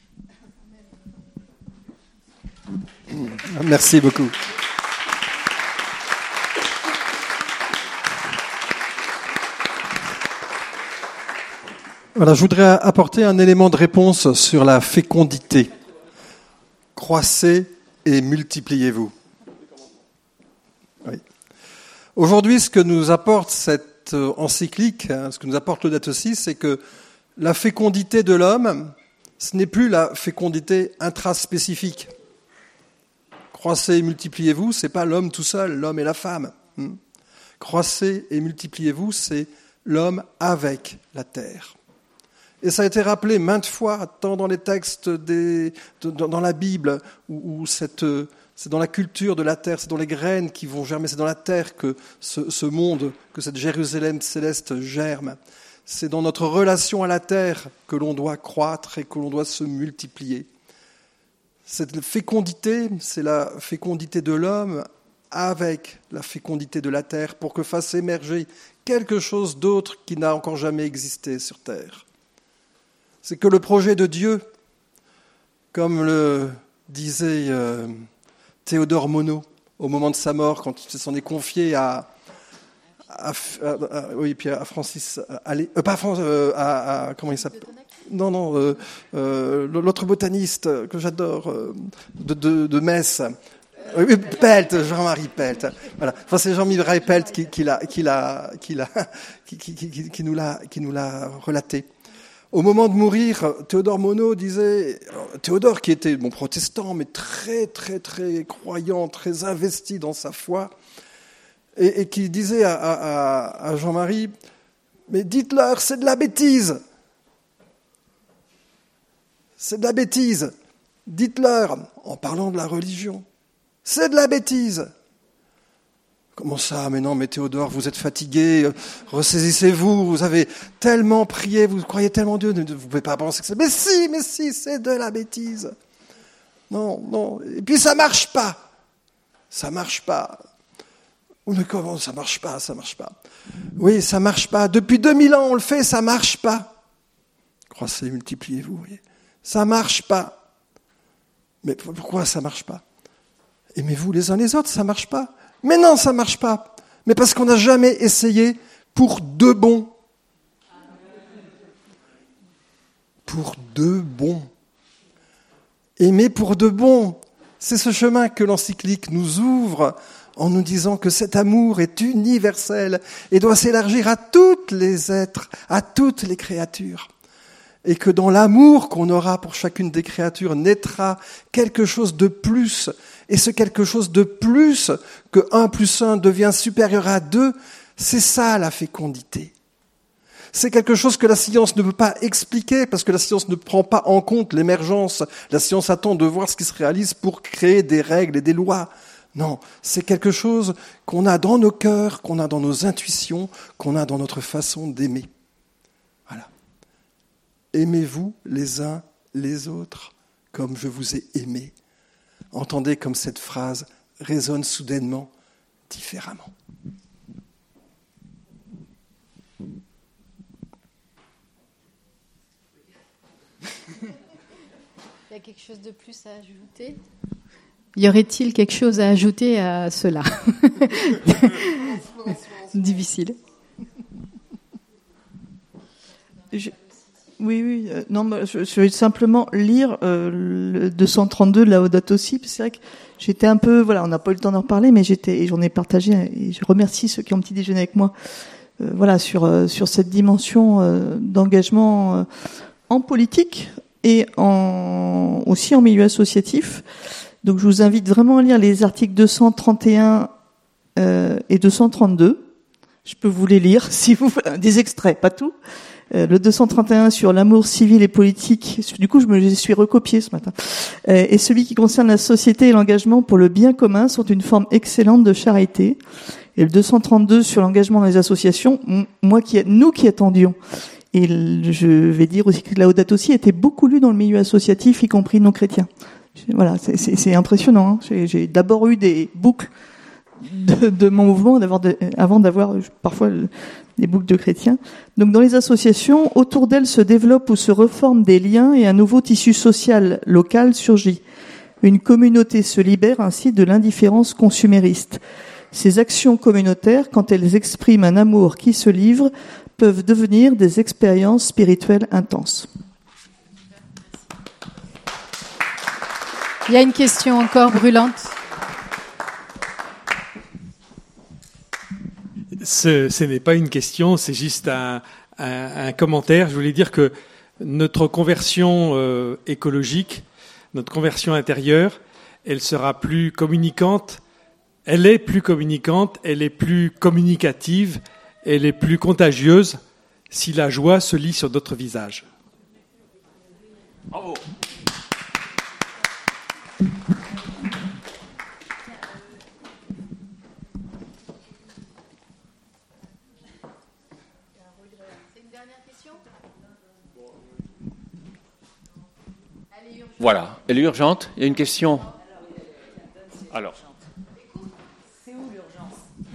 Merci beaucoup. Voilà, je voudrais apporter un élément de réponse sur la fécondité. Croissez et multipliez-vous. Oui. Aujourd'hui, ce que nous apporte cette encyclique, ce que nous apporte Laudato Si, c'est que la fécondité de l'homme, ce n'est plus la fécondité intraspécifique. Croissez et multipliez-vous, c'est pas l'homme tout seul, l'homme et la femme. Croissez et multipliez-vous, c'est l'homme avec la terre. Et ça a été rappelé maintes fois, tant dans les textes, des, dans la Bible, où, où cette, c'est dans la culture de la terre, c'est dans les graines qui vont germer, c'est dans la terre que ce, ce monde, que cette Jérusalem céleste germe. C'est dans notre relation à la terre que l'on doit croître et que l'on doit se multiplier. Cette fécondité, c'est la fécondité de l'homme avec la fécondité de la terre pour que fasse émerger quelque chose d'autre qui n'a encore jamais existé sur terre. C'est que le projet de Dieu, comme le disait euh, Théodore Monod au moment de sa mort, quand il s'en est confié à, à, à, à, oui, puis à Francis, à, euh, pas France, euh, à, à comment il s'appelle ? Non, non, euh, euh, l'autre botaniste que j'adore euh, de, de, de Metz. Oui, Pelt, Jean-Marie Pelt. Voilà. Enfin, c'est Jean-Marie Pelt qui, qui, l'a, qui, l'a, qui, l'a, qui, qui, qui, qui, nous l'a, qui nous l'a relaté. Au moment de mourir, Théodore Monod disait, Théodore qui était bon protestant, mais très, très, très croyant, très investi dans sa foi, et, et qui disait à, à, à Jean-Marie, mais dites-leur, c'est de la bêtise. C'est de la bêtise. Dites-leur, en parlant de la religion, c'est de la bêtise. Comment ça ? Mais non, mais Théodore, vous êtes fatigué, ressaisissez-vous, vous avez tellement prié, vous croyez tellement en Dieu, vous ne pouvez pas penser que c'est... Mais si, mais si, c'est de la bêtise. Non, non. Et puis ça marche pas. Ça marche pas. Mais comment ça marche pas, ça marche pas. Oui, ça marche pas. Depuis deux mille ans, on le fait, ça marche pas. Croissez, multipliez-vous, vous voyez. Ça marche pas. Mais pourquoi ça marche pas ? aimez-vous les uns les autres, ça marche pas. Mais non, ça marche pas. Mais parce qu'on n'a jamais essayé pour de bon. Pour de bon. Aimer pour de bon. C'est ce chemin que l'encyclique nous ouvre en nous disant que cet amour est universel et doit s'élargir à tous les êtres, à toutes les créatures. Et que dans l'amour qu'on aura pour chacune des créatures naîtra quelque chose de plus. Et ce quelque chose de plus, que un plus un devient supérieur à deux, c'est ça la fécondité. C'est quelque chose que la science ne peut pas expliquer, parce que la science ne prend pas en compte l'émergence. La science attend de voir ce qui se réalise pour créer des règles et des lois. Non, c'est quelque chose qu'on a dans nos cœurs, qu'on a dans nos intuitions, qu'on a dans notre façon d'aimer. Voilà. Aimez-vous les uns les autres comme je vous ai aimé. Entendez comme cette phrase résonne soudainement différemment. Il y a quelque chose de plus à ajouter ? Y aurait-il quelque chose à ajouter à cela ? Difficile. Je... Oui, oui. Euh, non, je, je vais simplement lire euh, le deux cent trente-deux de Laudato Si. C'est vrai que j'étais un peu, voilà, on n'a pas eu le temps d'en reparler, mais j'étais, et j'en ai partagé, et je remercie ceux qui ont petit déjeuner avec moi, euh, voilà, sur euh, sur cette dimension euh, d'engagement euh, en politique et en aussi en milieu associatif. Donc, je vous invite vraiment à lire les articles deux cent trente et un euh, et deux cent trente-deux. Je peux vous les lire, si vous des extraits, pas tout. Euh, le deux cent trente et un sur l'amour civil et politique. Du coup, je me les suis recopié ce matin. Euh, et celui qui concerne la société et l'engagement pour le bien commun sont une forme excellente de charité. Et le deux cent trente-deux sur l'engagement dans les associations, moi qui, nous qui attendions. Et je vais dire aussi que Laudato Si était beaucoup lu dans le milieu associatif, y compris non chrétien. Voilà, c'est, c'est, c'est impressionnant. Hein. J'ai, j'ai d'abord eu des boucles de, de mon mouvement d'avoir de, avant d'avoir parfois des boucles de chrétiens. Donc dans les associations, autour d'elles se développent ou se reforment des liens et un nouveau tissu social local surgit. Une communauté se libère ainsi de l'indifférence consumériste. Ces actions communautaires, quand elles expriment un amour qui se livre, peuvent devenir des expériences spirituelles intenses. Il y a une question encore brûlante. Ce, ce n'est pas une question, c'est juste un, un, un commentaire. Je voulais dire que notre conversion euh, écologique, notre conversion intérieure, elle sera plus communicante, elle est plus communicante, elle est plus communicative, elle est plus contagieuse si la joie se lit sur d'autres visages. Bravo. Voilà, elle est urgente. Il y a une question. Alors. C'est où l'urgence ?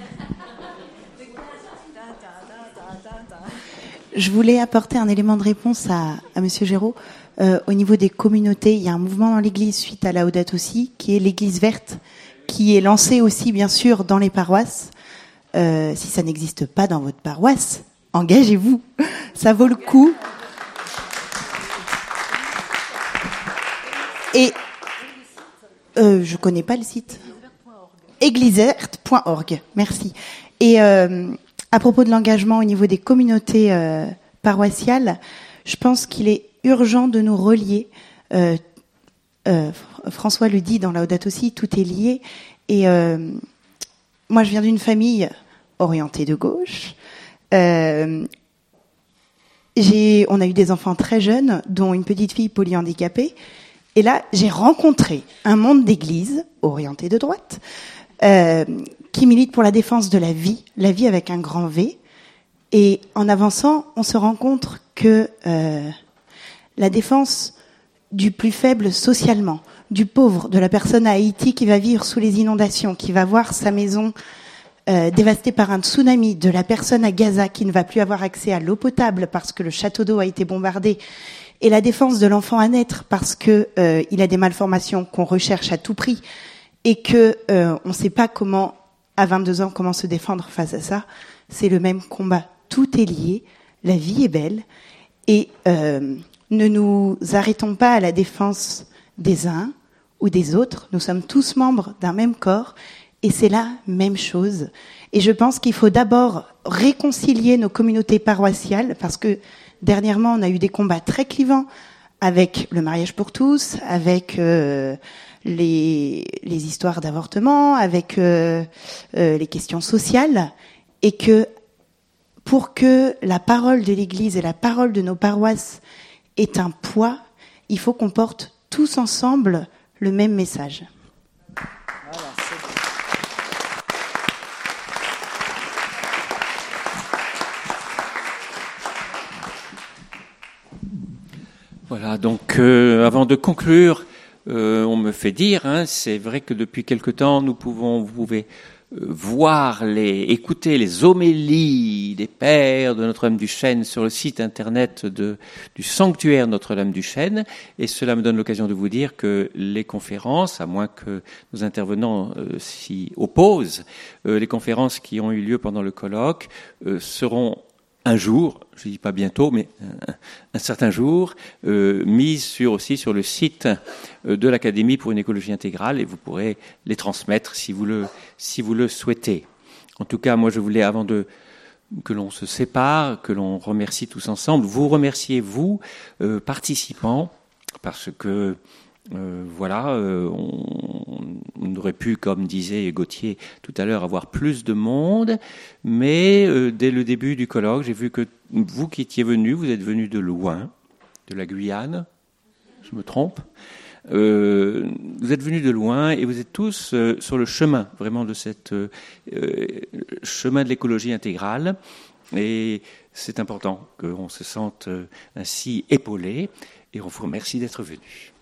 Je voulais apporter un élément de réponse à, à Monsieur Géraud. Euh, au niveau des communautés, il y a un mouvement dans l'Église suite à Laudato Si, qui est l'Église verte, qui est lancé aussi bien sûr dans les paroisses. Euh, si ça n'existe pas dans votre paroisse, engagez-vous. Ça vaut le coup. Et euh, je connais pas le site. Égliseverte point org. Merci. Et euh, à propos de l'engagement au niveau des communautés euh, paroissiales, je pense qu'il est urgent de nous relier. Euh, euh, François le dit dans Laudato Si, tout est lié. Et euh, moi, je viens d'une famille orientée de gauche. Euh, j'ai, on a eu des enfants très jeunes, dont une petite fille polyhandicapée. Et là, j'ai rencontré un monde d'église orienté de droite euh, qui milite pour la défense de la vie, la vie avec un grand V. Et en avançant, on se rend compte que euh, la défense du plus faible socialement, du pauvre, de la personne à Haïti qui va vivre sous les inondations, qui va voir sa maison euh, dévastée par un tsunami, de la personne à Gaza qui ne va plus avoir accès à l'eau potable parce que le château d'eau a été bombardé, et la défense de l'enfant à naître parce que euh, il a des malformations qu'on recherche à tout prix et que euh, on ne sait pas comment, à vingt-deux ans, comment se défendre face à ça. C'est le même combat. Tout est lié. La vie est belle. Et euh, ne nous arrêtons pas à la défense des uns ou des autres. Nous sommes tous membres d'un même corps. Et c'est la même chose. Et je pense qu'il faut d'abord réconcilier nos communautés paroissiales, parce que dernièrement, on a eu des combats très clivants avec le mariage pour tous, avec euh, les, les histoires d'avortement, avec euh, euh, les questions sociales, et que pour que la parole de l'Église et la parole de nos paroisses ait un poids, il faut qu'on porte tous ensemble le même message. Voilà, donc euh, avant de conclure, euh, on me fait dire, hein, c'est vrai que depuis quelque temps, nous pouvons, vous pouvez euh, voir, les, écouter les homélies des pères de Notre-Dame du Chêne sur le site internet de, du sanctuaire Notre-Dame du Chêne, et cela me donne l'occasion de vous dire que les conférences, à moins que nos intervenants euh, s'y opposent, euh, les conférences qui ont eu lieu pendant le colloque euh, seront un jour, je dis pas bientôt, mais un, un certain jour, euh, mise sur aussi sur le site euh, de l'Académie pour une écologie intégrale, et vous pourrez les transmettre si vous le si vous le souhaitez. En tout cas, moi, je voulais, avant de que l'on se sépare, que l'on remercie tous ensemble, vous remercier vous, euh, participants, parce que Euh, voilà, euh, on, on aurait pu, comme disait Gauthier tout à l'heure, avoir plus de monde, mais euh, dès le début du colloque, j'ai vu que vous qui étiez venus, vous êtes venus de loin, de la Guyane, je me trompe, euh, vous êtes venus de loin et vous êtes tous euh, sur le chemin, vraiment, de cette euh, chemin de l'écologie intégrale, et c'est important qu'on se sente euh, ainsi épaulé, et on vous remercie d'être venus.